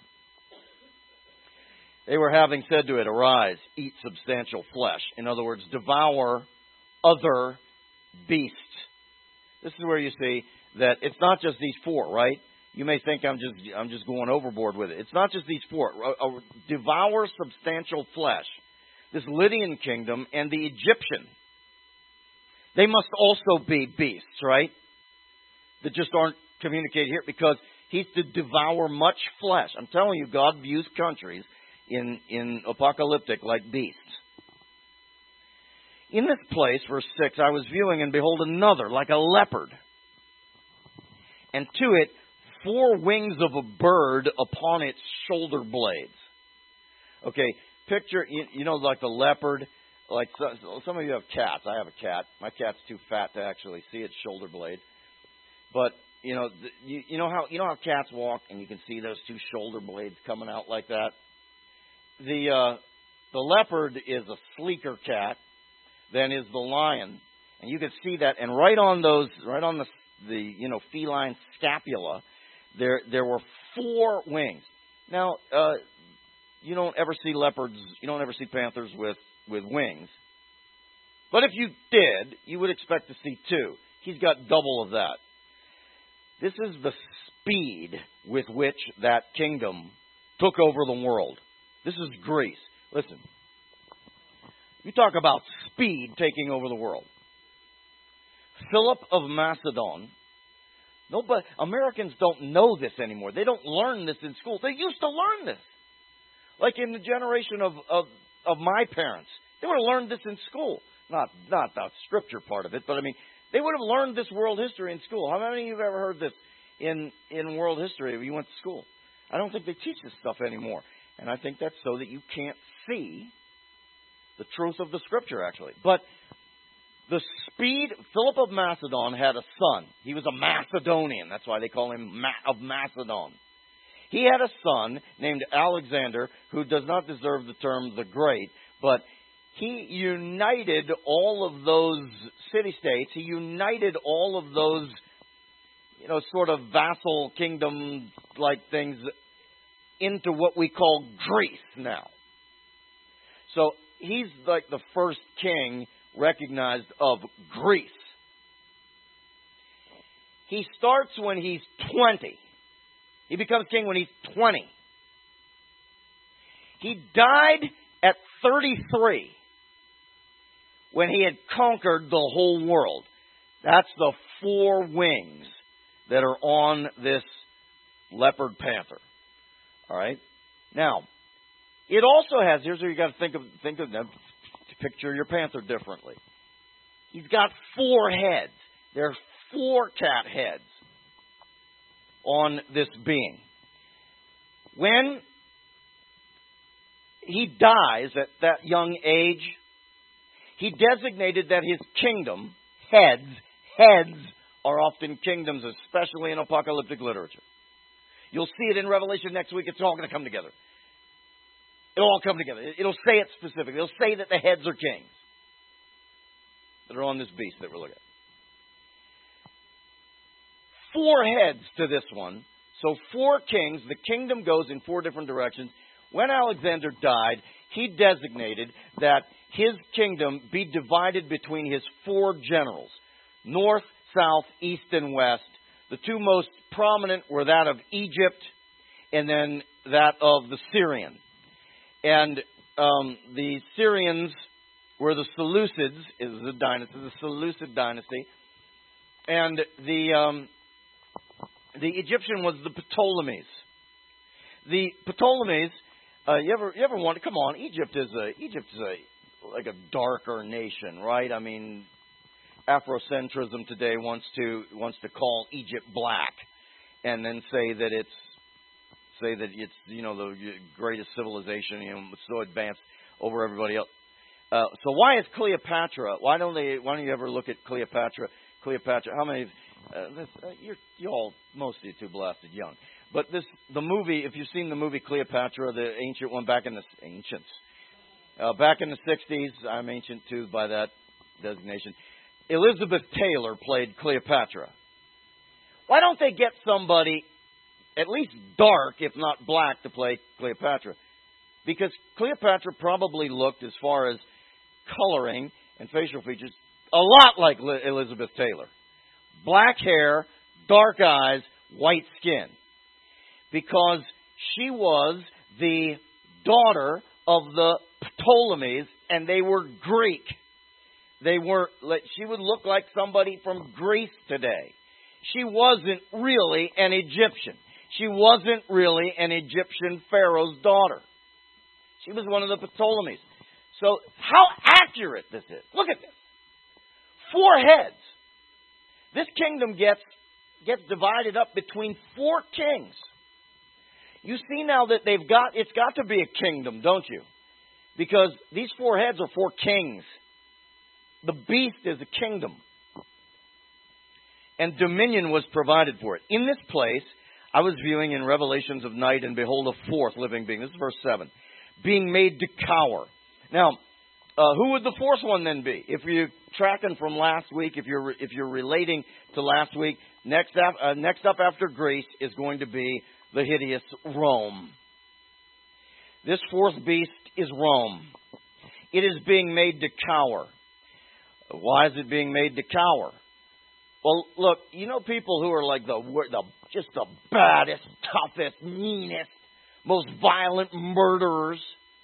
S1: They were having said to it, arise, eat substantial flesh. In other words, devour other beasts. This is where you see that it's not just these four, right? You may think I'm just I'm just going overboard with it. It's not just these four. Devour substantial flesh. This Lydian kingdom and the Egyptian. They must also be beasts, right? That just aren't communicated here because he's to devour much flesh. I'm telling you, God views countries in, in apocalyptic like beasts. In this place, verse six, I was viewing, and behold, another, like a leopard. And to it, four wings of a bird upon its shoulder blades. Okay, picture, you, you know, like the leopard. like so, some of you have cats. I have a cat. My cat's too fat to actually see its shoulder blade. But you know, the, you, you know how you know how cats walk, and you can see those two shoulder blades coming out like that. The uh, the leopard is a sleeker cat than is the lion, and you can see that. And right on those, right on the the you know feline scapula, there there were four wings. Now, uh, you don't ever see leopards, you don't ever see panthers with, with wings. But if you did, you would expect to see two. He's got double of that. This is the speed with which that kingdom took over the world. This is Greece. Listen, you talk about speed taking over the world. Philip of Macedon. Nobody, Americans don't know this anymore. They don't learn this in school. They used to learn this. Like in the generation of, of, of my parents. They would have learned this in school. Not not the scripture part of it, but I mean, they would have learned this world history in school. How many of you have ever heard this in, in world history if you went to school? I don't think they teach this stuff anymore. And I think that's so that you can't see the truth of the scripture, actually. But the speed, Philip of Macedon had a son. He was a Macedonian. That's why they call him Ma- of Macedon. He had a son named Alexander, who does not deserve the term the Great, but he united all of those city-states. He united all of those, you know, sort of vassal kingdom-like things into what we call Greece now. So he's like the first king recognized of Greece. He starts when he's twenty. He becomes king when he's twenty. He died at thirty-three when he had conquered the whole world. That's the four wings that are on this leopard panther. All right? Now, it also has, here's where you got to think of, think of them, to picture your panther differently. He's got four heads. There are four cat heads on this being. When he dies at that young age, he designated that his kingdom, heads, heads are often kingdoms, especially in apocalyptic literature. You'll see it in Revelation next week. It's all going to come together. It'll all come together. It'll say it specifically. It'll say that the heads are kings that are on this beast that we're looking at. Four heads to this one. So four kings. The kingdom goes in four different directions. When Alexander died, he designated that his kingdom be divided between his four generals. North, south, east, and west. The two most prominent were that of Egypt and then that of the Syrian. And um, the Syrians were the Seleucids, is the dynasty, the Seleucid dynasty. And the um, the Egyptian was the Ptolemies. The Ptolemies, uh, you ever you ever wonder? Come on, Egypt is a Egypt is a like a darker nation, right? I mean, Afrocentrism today wants to wants to call Egypt black, and then say that it's say that it's you know the greatest civilization, you know, so advanced over everybody else. Uh, so why is Cleopatra? Why don't they? Why don't you ever look at Cleopatra? Cleopatra. How many? Uh, this, uh, you're you all most of you too blasted young. But this the movie. If you've seen the movie Cleopatra, the ancient one back in the ancients, uh, back in the sixties. I'm ancient too by that designation. Elizabeth Taylor played Cleopatra. Why don't they get somebody at least dark, if not black, to play Cleopatra? Because Cleopatra probably looked, as far as coloring and facial features, a lot like Elizabeth Taylor. Black hair, dark eyes, white skin. Because she was the daughter of the Ptolemies, and they were Greek. They were. She would look like somebody from Greece today. She wasn't really an Egyptian. She wasn't really an Egyptian pharaoh's daughter. She was one of the Ptolemies. So how accurate this is. Look at this. Four heads. This kingdom gets, gets divided up between four kings. You see now that they've got, it's got to be a kingdom, don't you? Because these four heads are four kings. The beast is a kingdom. And dominion was provided for it. In this place, I was viewing in Revelations of night, and behold, a fourth living being. This is verse seven. Being made to cower. Now, uh, who would the fourth one then be? If you're tracking from last week, if you're if you're relating to last week, next up, uh, next up after Greece is going to be the hideous Rome. This fourth beast is Rome. It is being made to cower. Why is it being made to cower? Well, look, you know people who are like the, the just the baddest, toughest, meanest, most violent murderers.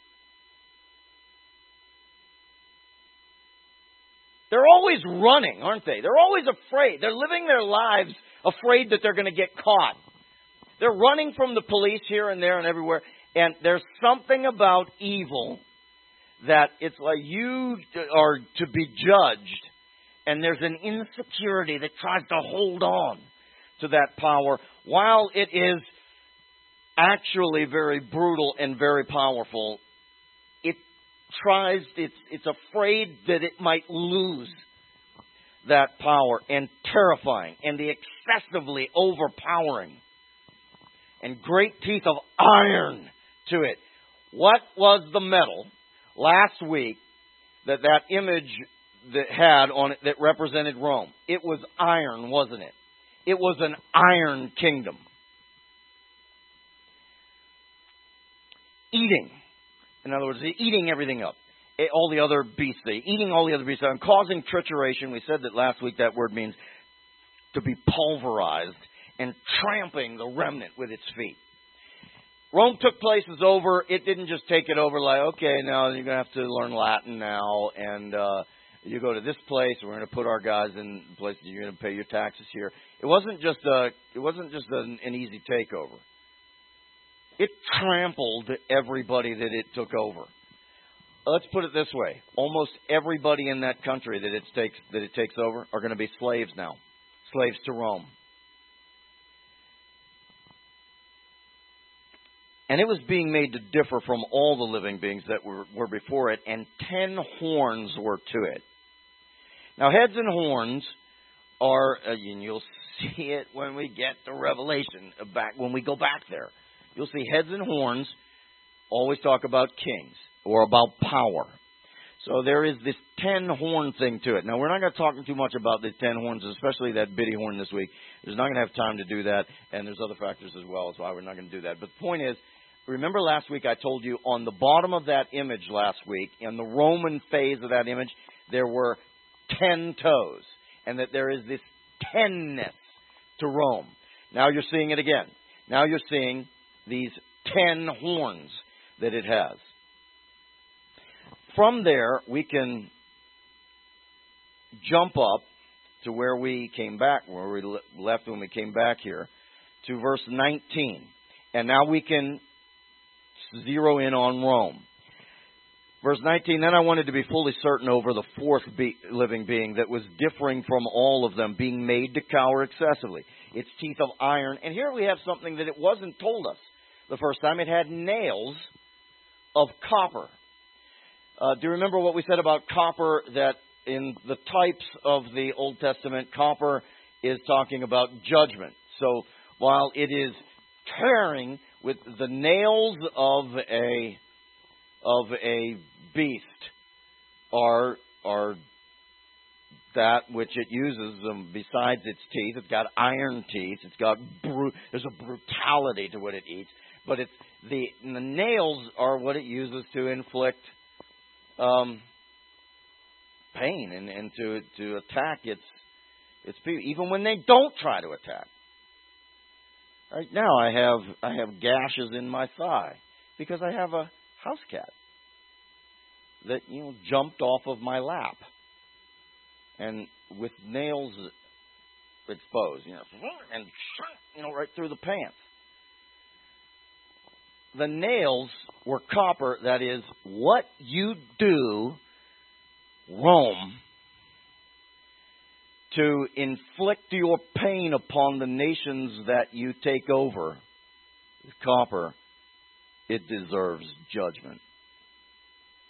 S1: They're always running, aren't they? They're always afraid. They're living their lives afraid that they're going to get caught. They're running from the police here and there and everywhere. And there's something about evil that it's like you are to be judged. And there's an insecurity that tries to hold on to that power while it is actually very brutal and very powerful. It tries, it's, it's afraid that it might lose that power, and terrifying and the excessively overpowering and great teeth of iron to it. What was the metal last week that that image that had on it that represented Rome? It was iron, wasn't it? It was an iron kingdom. Eating. In other words, eating everything up. All the other beasts, eating all the other beasts, and causing trituration. We said that last week. That word means to be pulverized, and tramping the remnant with its feet. Rome took places over. It didn't just take it over like, okay, now you're going to have to learn Latin now, and uh, you go to this place. We're going to put our guys in places. You're going to pay your taxes here. It wasn't just a. It wasn't just an, an easy takeover. It trampled everybody that it took over. Let's put it this way. Almost everybody in that country that it takes that it takes over are going to be slaves now. Slaves to Rome. And it was being made to differ from all the living beings that were, were before it, and ten horns were to it. Now, heads and horns are, uh, and you'll see it when we get to Revelation, back when we go back there. You'll see heads and horns always talk about kings or about power. So there is this ten-horn thing to it. Now, we're not going to talk too much about the ten horns, especially that bitty horn this week. There's not going to have time to do that, and there's other factors as well. That's why we're not going to do that. But the point is, remember last week I told you on the bottom of that image last week, in the Roman phase of that image, there were ten toes, and that there is this tenness to Rome. Now you're seeing it again. Now you're seeing these ten horns that it has. From there, we can jump up to where we came back, where we left when we came back here, to verse nineteen. And now we can zero in on Rome. Verse nineteen, then I wanted to be fully certain over the fourth be- living being that was differing from all of them, being made to cower excessively. Its teeth of iron. And here we have something that it wasn't told us the first time. It had nails of copper. Uh, do you remember what we said about copper, that in the types of the Old Testament, copper is talking about judgment. So while it is tearing with the nails of a of a beast are are that which it uses um, besides its teeth. It's got iron teeth. It's got bru- there's a brutality to what it eats. But it's the the nails are what it uses to inflict um, pain and, and to to attack its its people, even when they don't try to attack. Right now, I have I have gashes in my thigh because I have a house cat that you know jumped off of my lap and with nails exposed, you know, and you know right through the pants. The nails were copper. That is what you do, Rome, to inflict your pain upon the nations that you take over. With copper, it deserves judgment.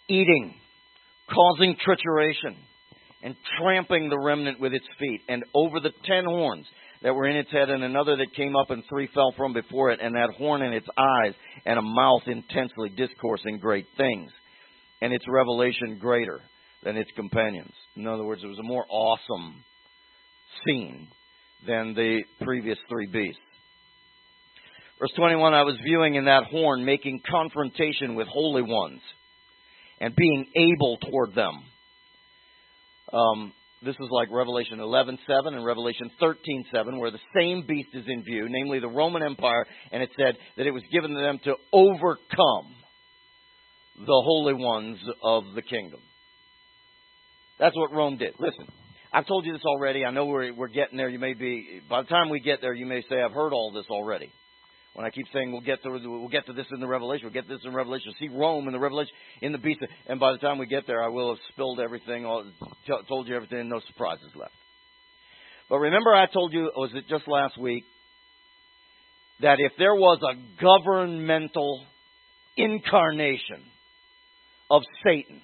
S1: eating, causing trituration, and tramping the remnant with its feet, and over the ten horns that were in its head, and another that came up, and three fell from before it, and that horn in its eyes, and a mouth intensely discoursing great things, and its revelation greater than its companions. In other words, it was a more awesome scene than the previous three beasts. Verse twenty-one, I was viewing in that horn, making confrontation with holy ones, and being able toward them. Um, this is like Revelation eleven seven and Revelation thirteen seven, where the same beast is in view, namely the Roman Empire, and it said that it was given to them to overcome the holy ones of the kingdom. That's what Rome did. Listen, I've told you this already. I know we're, we're getting there. You may be, by the time we get there, you may say, I've heard all this already. When I keep saying we'll get to we'll get to this in the Revelation, we'll get to this in Revelation. See Rome in the Revelation, in the beast, and by the time we get there, I will have spilled everything, all, t- told you everything, and no surprises left. But remember, I told you, was it just last week, that if there was a governmental incarnation of Satan,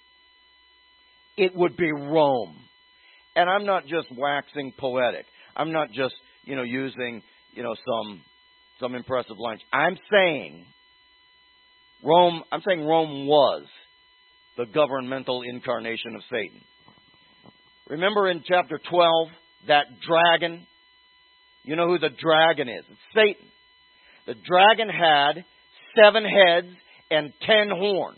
S1: it would be Rome. And I'm not just waxing poetic. I'm not just, you know, using, you know, some. Some impressive language. I'm saying Rome, I'm saying Rome was the governmental incarnation of Satan. Remember in chapter twelve, that dragon? You know who the dragon is. It's Satan. The dragon had seven heads and ten horns.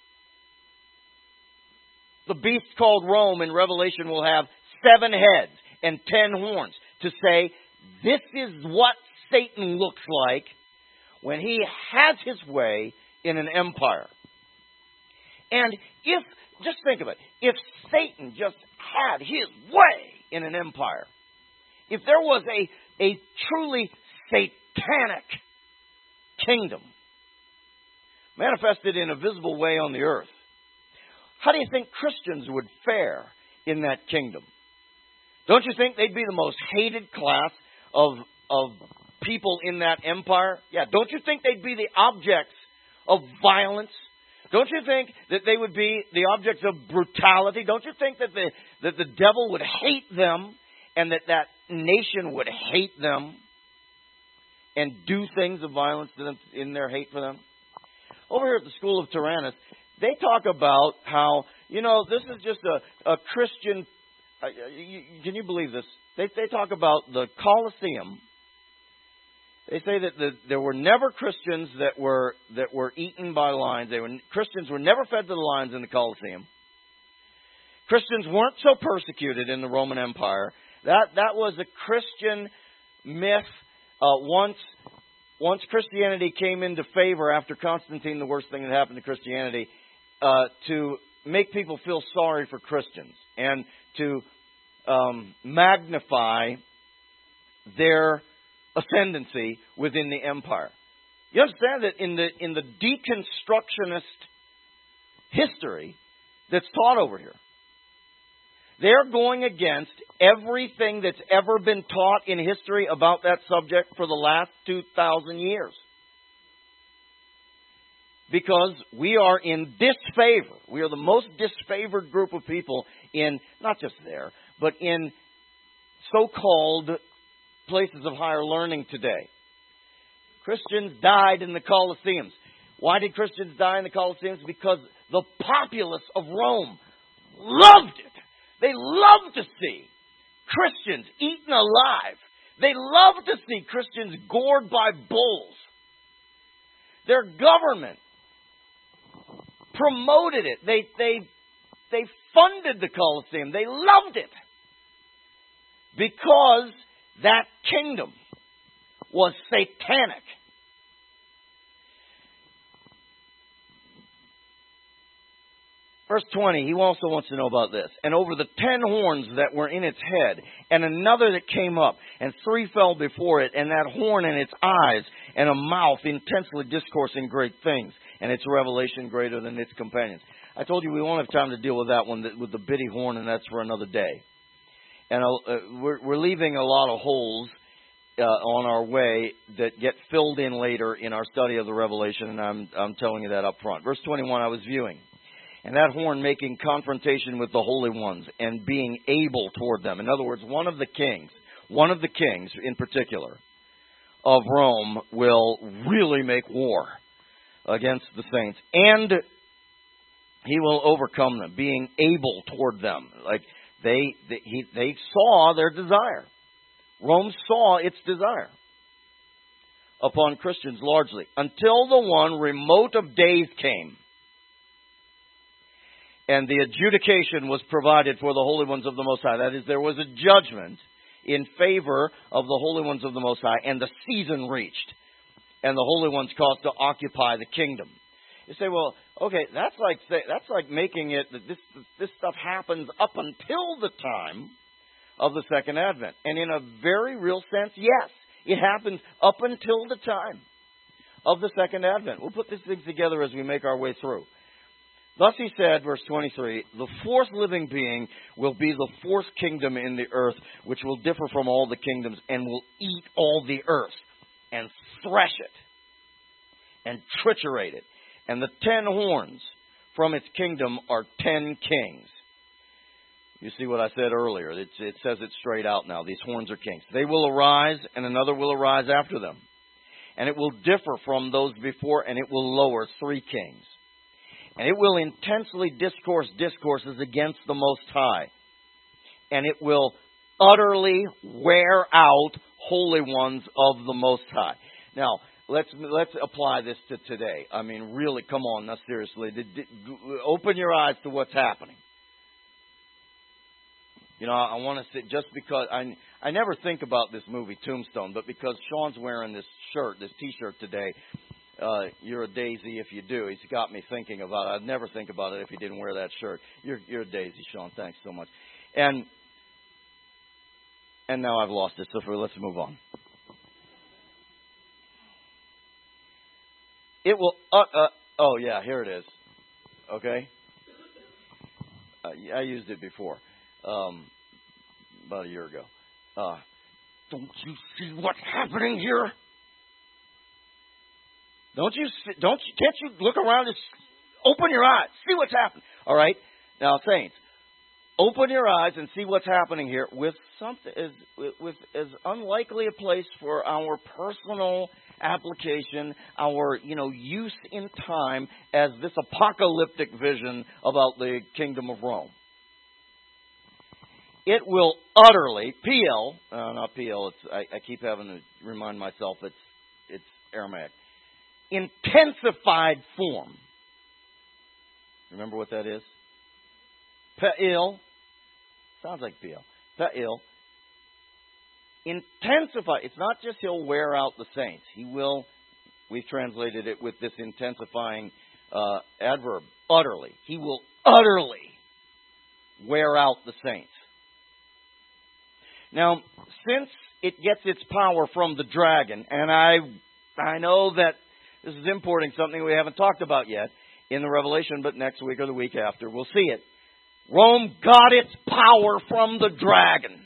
S1: The beast called Rome in Revelation will have seven heads and ten horns to say, this is what Satan looks like when he has his way in an empire. And if, just think of it, if Satan just had his way in an empire, if there was a, a truly satanic kingdom manifested in a visible way on the earth, how do you think Christians would fare in that kingdom? Don't you think they'd be the most hated class of, of people in that empire? Yeah, don't you think they'd be the objects of violence? Don't you think that they would be the objects of brutality? Don't you think that the that the devil would hate them, and that that nation would hate them and do things of violence to them in their hate for them? Over here at the School of Tyrannus, they talk about how, you know, this is just a, a Christian. Uh, you, can you believe this? They, they talk about the Colosseum. They say that the, there were never Christians that were that were eaten by lions. They were Christians were never fed to the lions in the Colosseum. Christians weren't so persecuted in the Roman Empire. That that was a Christian myth. Uh, once once Christianity came into favor after Constantine, the worst thing that happened to Christianity, uh, to make people feel sorry for Christians and to um, magnify their ascendancy within the empire. You understand that in the in the deconstructionist history that's taught over here, they're going against everything that's ever been taught in history about that subject for the last two thousand years. Because we are in disfavor. We are the most disfavored group of people in, not just there, but in so-called places of higher learning today. Christians died in the Colosseums. Why did Christians die in the Colosseums? Because the populace of Rome loved it. They loved to see Christians eaten alive. They loved to see Christians gored by bulls. Their government promoted it. They, they, they funded the Colosseum. They loved it. Because that kingdom was satanic. Verse twenty, he also wants to know about this. And over the ten horns that were in its head, and another that came up, and three fell before it, and that horn in its eyes, and a mouth intensely discoursing great things, and its revelation greater than its companions. I told you we won't have time to deal with that one, with the bitty horn, and that's for another day. And uh, we're, we're leaving a lot of holes uh, on our way that get filled in later in our study of the Revelation, and I'm, I'm telling you that up front. Verse twenty-one, I was viewing. And that horn making confrontation with the holy ones and being able toward them. In other words, one of the kings, one of the kings in particular of Rome will really make war against the saints. And he will overcome them, being able toward them. Like they, they, he, they saw their desire. Rome saw its desire upon Christians largely, until the one remote of days came. And the adjudication was provided for the holy ones of the Most High. That is, there was a judgment in favor of the holy ones of the Most High, and the season reached, and the holy ones caused to occupy the kingdom. You say, well, okay, that's like that's like making it that this this stuff happens up until the time of the second advent, and in a very real sense, yes, it happens up until the time of the second advent. We'll put these things together as we make our way through. Thus he said, verse twenty-three, the fourth living being will be the fourth kingdom in the earth, which will differ from all the kingdoms, and will eat all the earth, and thresh it, and triturate it. And the ten horns from its kingdom are ten kings. You see what I said earlier. It, it says it straight out now. These horns are kings. They will arise, and another will arise after them. And it will differ from those before, and it will lower three kings. And it will intensely discourse discourses against the Most High. And it will utterly wear out holy ones of the Most High. Now, let's let's apply this to today. I mean, really, come on, now seriously. Open your eyes to what's happening. You know, I want to say, just because, I, I never think about this movie, Tombstone, but because Sean's wearing this shirt, this T-shirt today, Uh, you're a daisy if you do. He's got me thinking about it. I'd never think about it if he didn't wear that shirt. You're, you're a daisy, Sean. Thanks so much. And and now I've lost it, so for, let's move on. It will... Uh, uh, oh, yeah, here it is. Okay? Uh, I used it before, um, about a year ago. Uh, don't you see what's happening here? Don't you, don't you, can't you look around and open your eyes, see what's happening? All right? Now, saints, open your eyes and see what's happening here with something, as, with, with as unlikely a place for our personal application, our, you know, use in time as this apocalyptic vision about the kingdom of Rome. It will utterly, P L, uh, not P L, it's, I, I keep having to remind myself it's, it's Aramaic. Intensified form. Remember what that is? Pe'il. Sounds like Pe'il. Pe'il. Intensify. It's not just he'll wear out the saints. He will, we've translated it with this intensifying uh, adverb, utterly. He will utterly wear out the saints. Now, since it gets its power from the dragon, and I, I know that this is importing something we haven't talked about yet in the Revelation, but next week or the week after, we'll see it. Rome got its power from the dragon.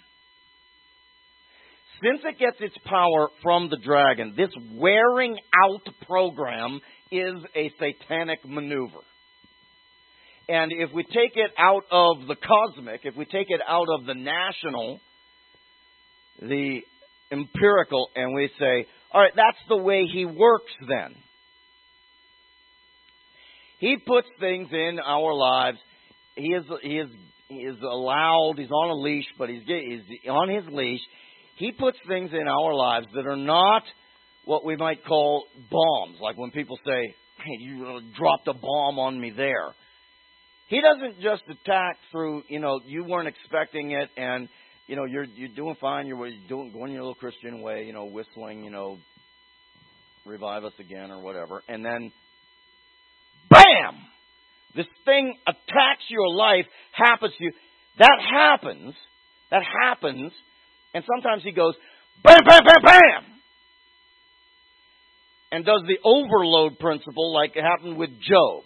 S1: Since it gets its power from the dragon, this wearing out program is a satanic maneuver. And if we take it out of the cosmic, if we take it out of the national, the empirical, and we say, all right, that's the way he works then. He puts things in our lives. He is he is he is allowed. He's on a leash, but he's, he's on his leash. He puts things in our lives that are not what we might call bombs. Like when people say, "Hey, you dropped a bomb on me there." He doesn't just attack through, you know, you weren't expecting it, and you know you're you're doing fine. You're doing going your little Christian way, you know, whistling, you know, revive us again or whatever, and then. Bam! This thing attacks your life, happens to you. That happens. That happens. And sometimes he goes, bam, bam, bam, bam! And does the overload principle like it happened with Job.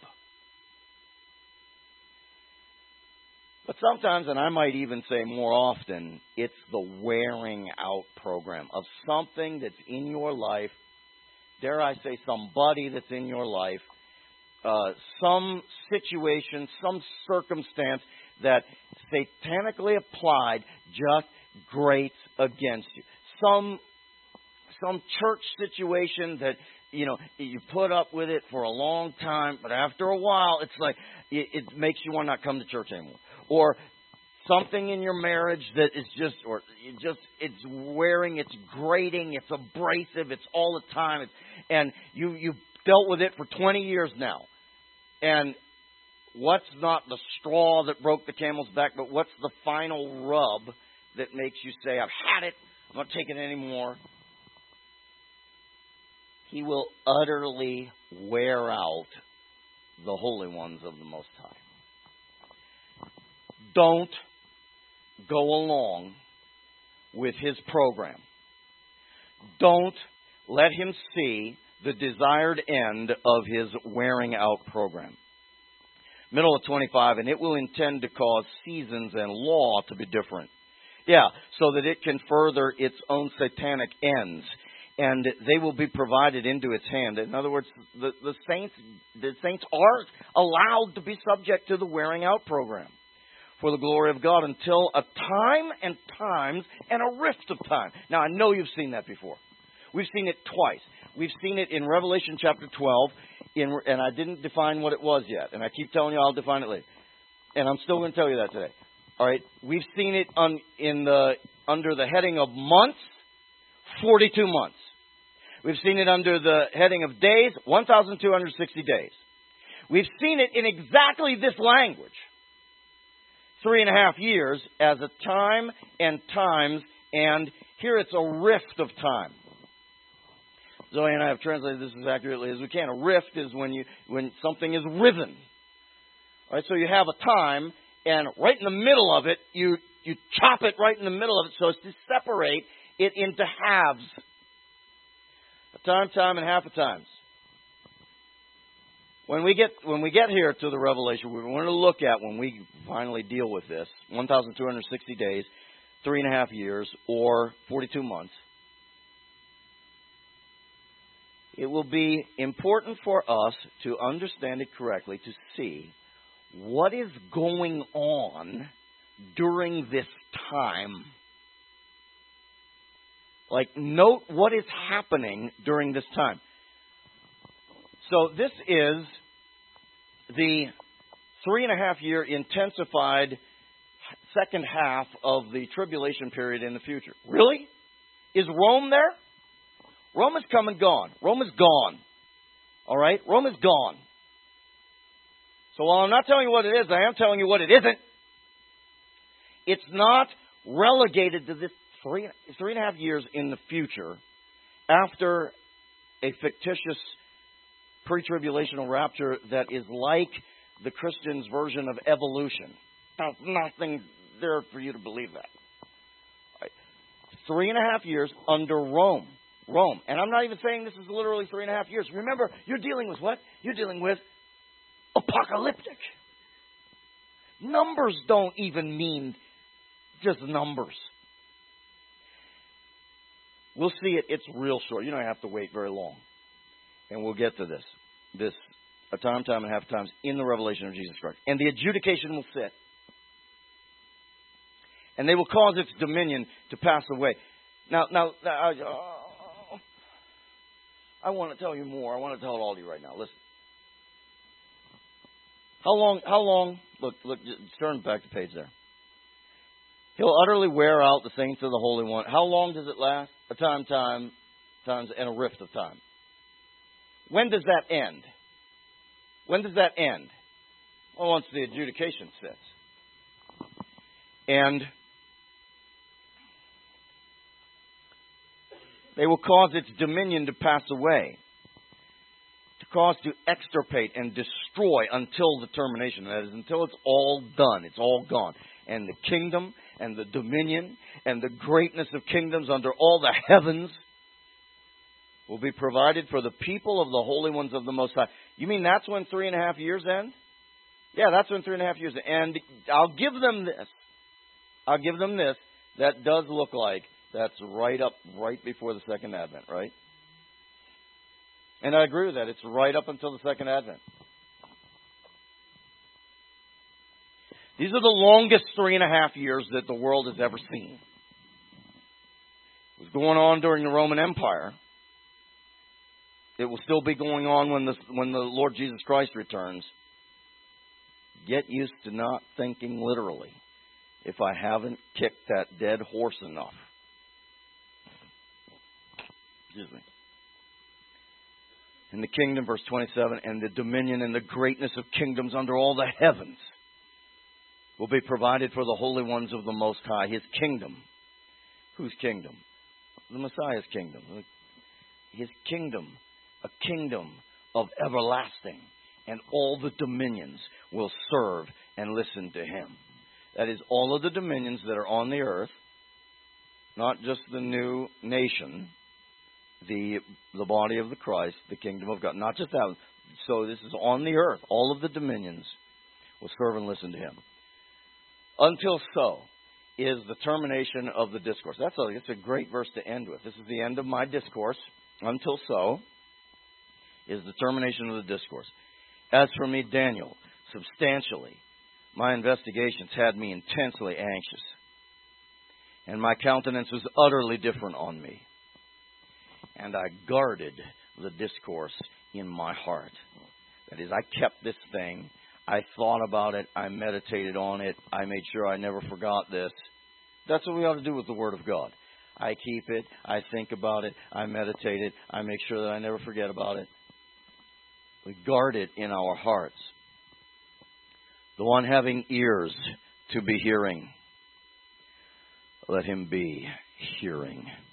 S1: But sometimes, and I might even say more often, it's the wearing out program of something that's in your life. Dare I say somebody that's in your life. uh, some situation, some circumstance that satanically applied just grates against you. Some some church situation that, you know, you put up with it for a long time, but after a while, it's like it, it makes you want to not come to church anymore. Or something in your marriage that is just, or it just, it's wearing, it's grating, it's abrasive, it's all the time, it's, and you you've dealt with it for twenty years now. And what's not the straw that broke the camel's back, but what's the final rub that makes you say, I've had it, I'm not taking it anymore? He will utterly wear out the holy ones of the Most High. Don't go along with his program. Don't let him see the desired end of his wearing out program. Middle of twenty-five, and it will intend to cause seasons and law to be different. Yeah, so that it can further its own satanic ends, and they will be provided into its hand. In other words, the, the saints the saints are allowed to be subject to the wearing out program for the glory of God until a time and times and a rift of time. Now, I know you've seen that before. We've seen it twice. We've seen it in Revelation chapter twelve, in, and I didn't define what it was yet. And I keep telling you I'll define it later. And I'm still going to tell you that today. All right? We've seen it on, in the under the heading of months, forty-two months. We've seen it under the heading of days, one thousand two hundred sixty days. We've seen it in exactly this language. Three and a half years as a time and times, and here it's a rift of time. Zoe and I have translated this as accurately as we can. A rift is when you when something is riven. All right, so you have a time, and right in the middle of it, you you chop it right in the middle of it so as to separate it into halves. A time, time, and half a times. When we get when we get here to the Revelation, we want to look at when we finally deal with this, one thousand two hundred sixty days, three and a half years, or forty-two months. It will be important for us to understand it correctly, to see what is going on during this time. Like, note what is happening during this time. So this is the three and a half year intensified second half of the tribulation period in the future. Really? Is Rome there? Rome is come and gone. Rome is gone. All right? Rome is gone. So while I'm not telling you what it is, I am telling you what it isn't. It's not relegated to this three, three and a half years in the future after a fictitious pre-tribulational rapture that is like the Christians' version of evolution. There's nothing there for you to believe that. Right. Three and a half years under Rome. Rome. And I'm not even saying this is literally three and a half years. Remember, you're dealing with what? You're dealing with apocalyptic. Numbers don't even mean just numbers. We'll see it. It's real short. You don't have to wait very long. And we'll get to this. This, a time, time, and half times in the revelation of Jesus Christ. And the adjudication will sit. And they will cause its dominion to pass away. Now, now, now uh, I want to tell you more. I want to tell it all to you right now. Listen. How long, how long, look, look, just turn back the page there. He'll utterly wear out the saints of the Holy One. How long does it last? A time, time, times, and a rift of time. When does that end? When does that end? Well, once the adjudication sits. And they will cause its dominion to pass away. To cause to extirpate and destroy until the termination. That is, until it's all done. It's all gone. And the kingdom and the dominion and the greatness of kingdoms under all the heavens will be provided for the people of the holy ones of the Most High. You mean that's when three and a half years end? Yeah, that's when three and a half years end. And I'll give them this. I'll give them this. That does look like that's right up, right before the second advent, right? And I agree with that. It's right up until the second advent. These are the longest three and a half years that the world has ever seen. It was going on during the Roman Empire. It will still be going on when the, when the Lord Jesus Christ returns. Get used to not thinking literally if I haven't kicked that dead horse enough. Excuse me. In the kingdom, verse twenty-seven, and the dominion and the greatness of kingdoms under all the heavens will be provided for the holy ones of the Most High. His kingdom. Whose kingdom? The Messiah's kingdom. His kingdom. A kingdom of everlasting. And all the dominions will serve and listen to Him. That is, all of the dominions that are on the earth, not just the new nation, the the body of the Christ, the kingdom of God. Not just that. So this is on the earth. All of the dominions will serve and listen to Him. Until so is the termination of the discourse. That's a, that's a great verse to end with. This is the end of my discourse. Until so is the termination of the discourse. As for me, Daniel, substantially, my investigations had me intensely anxious, and my countenance was utterly different on me. And I guarded the discourse in my heart. That is, I kept this thing. I thought about it. I meditated on it. I made sure I never forgot this. That's what we ought to do with the Word of God. I keep it. I think about it. I meditate it. I make sure that I never forget about it. We guard it in our hearts. The one having ears to be hearing, let him be hearing.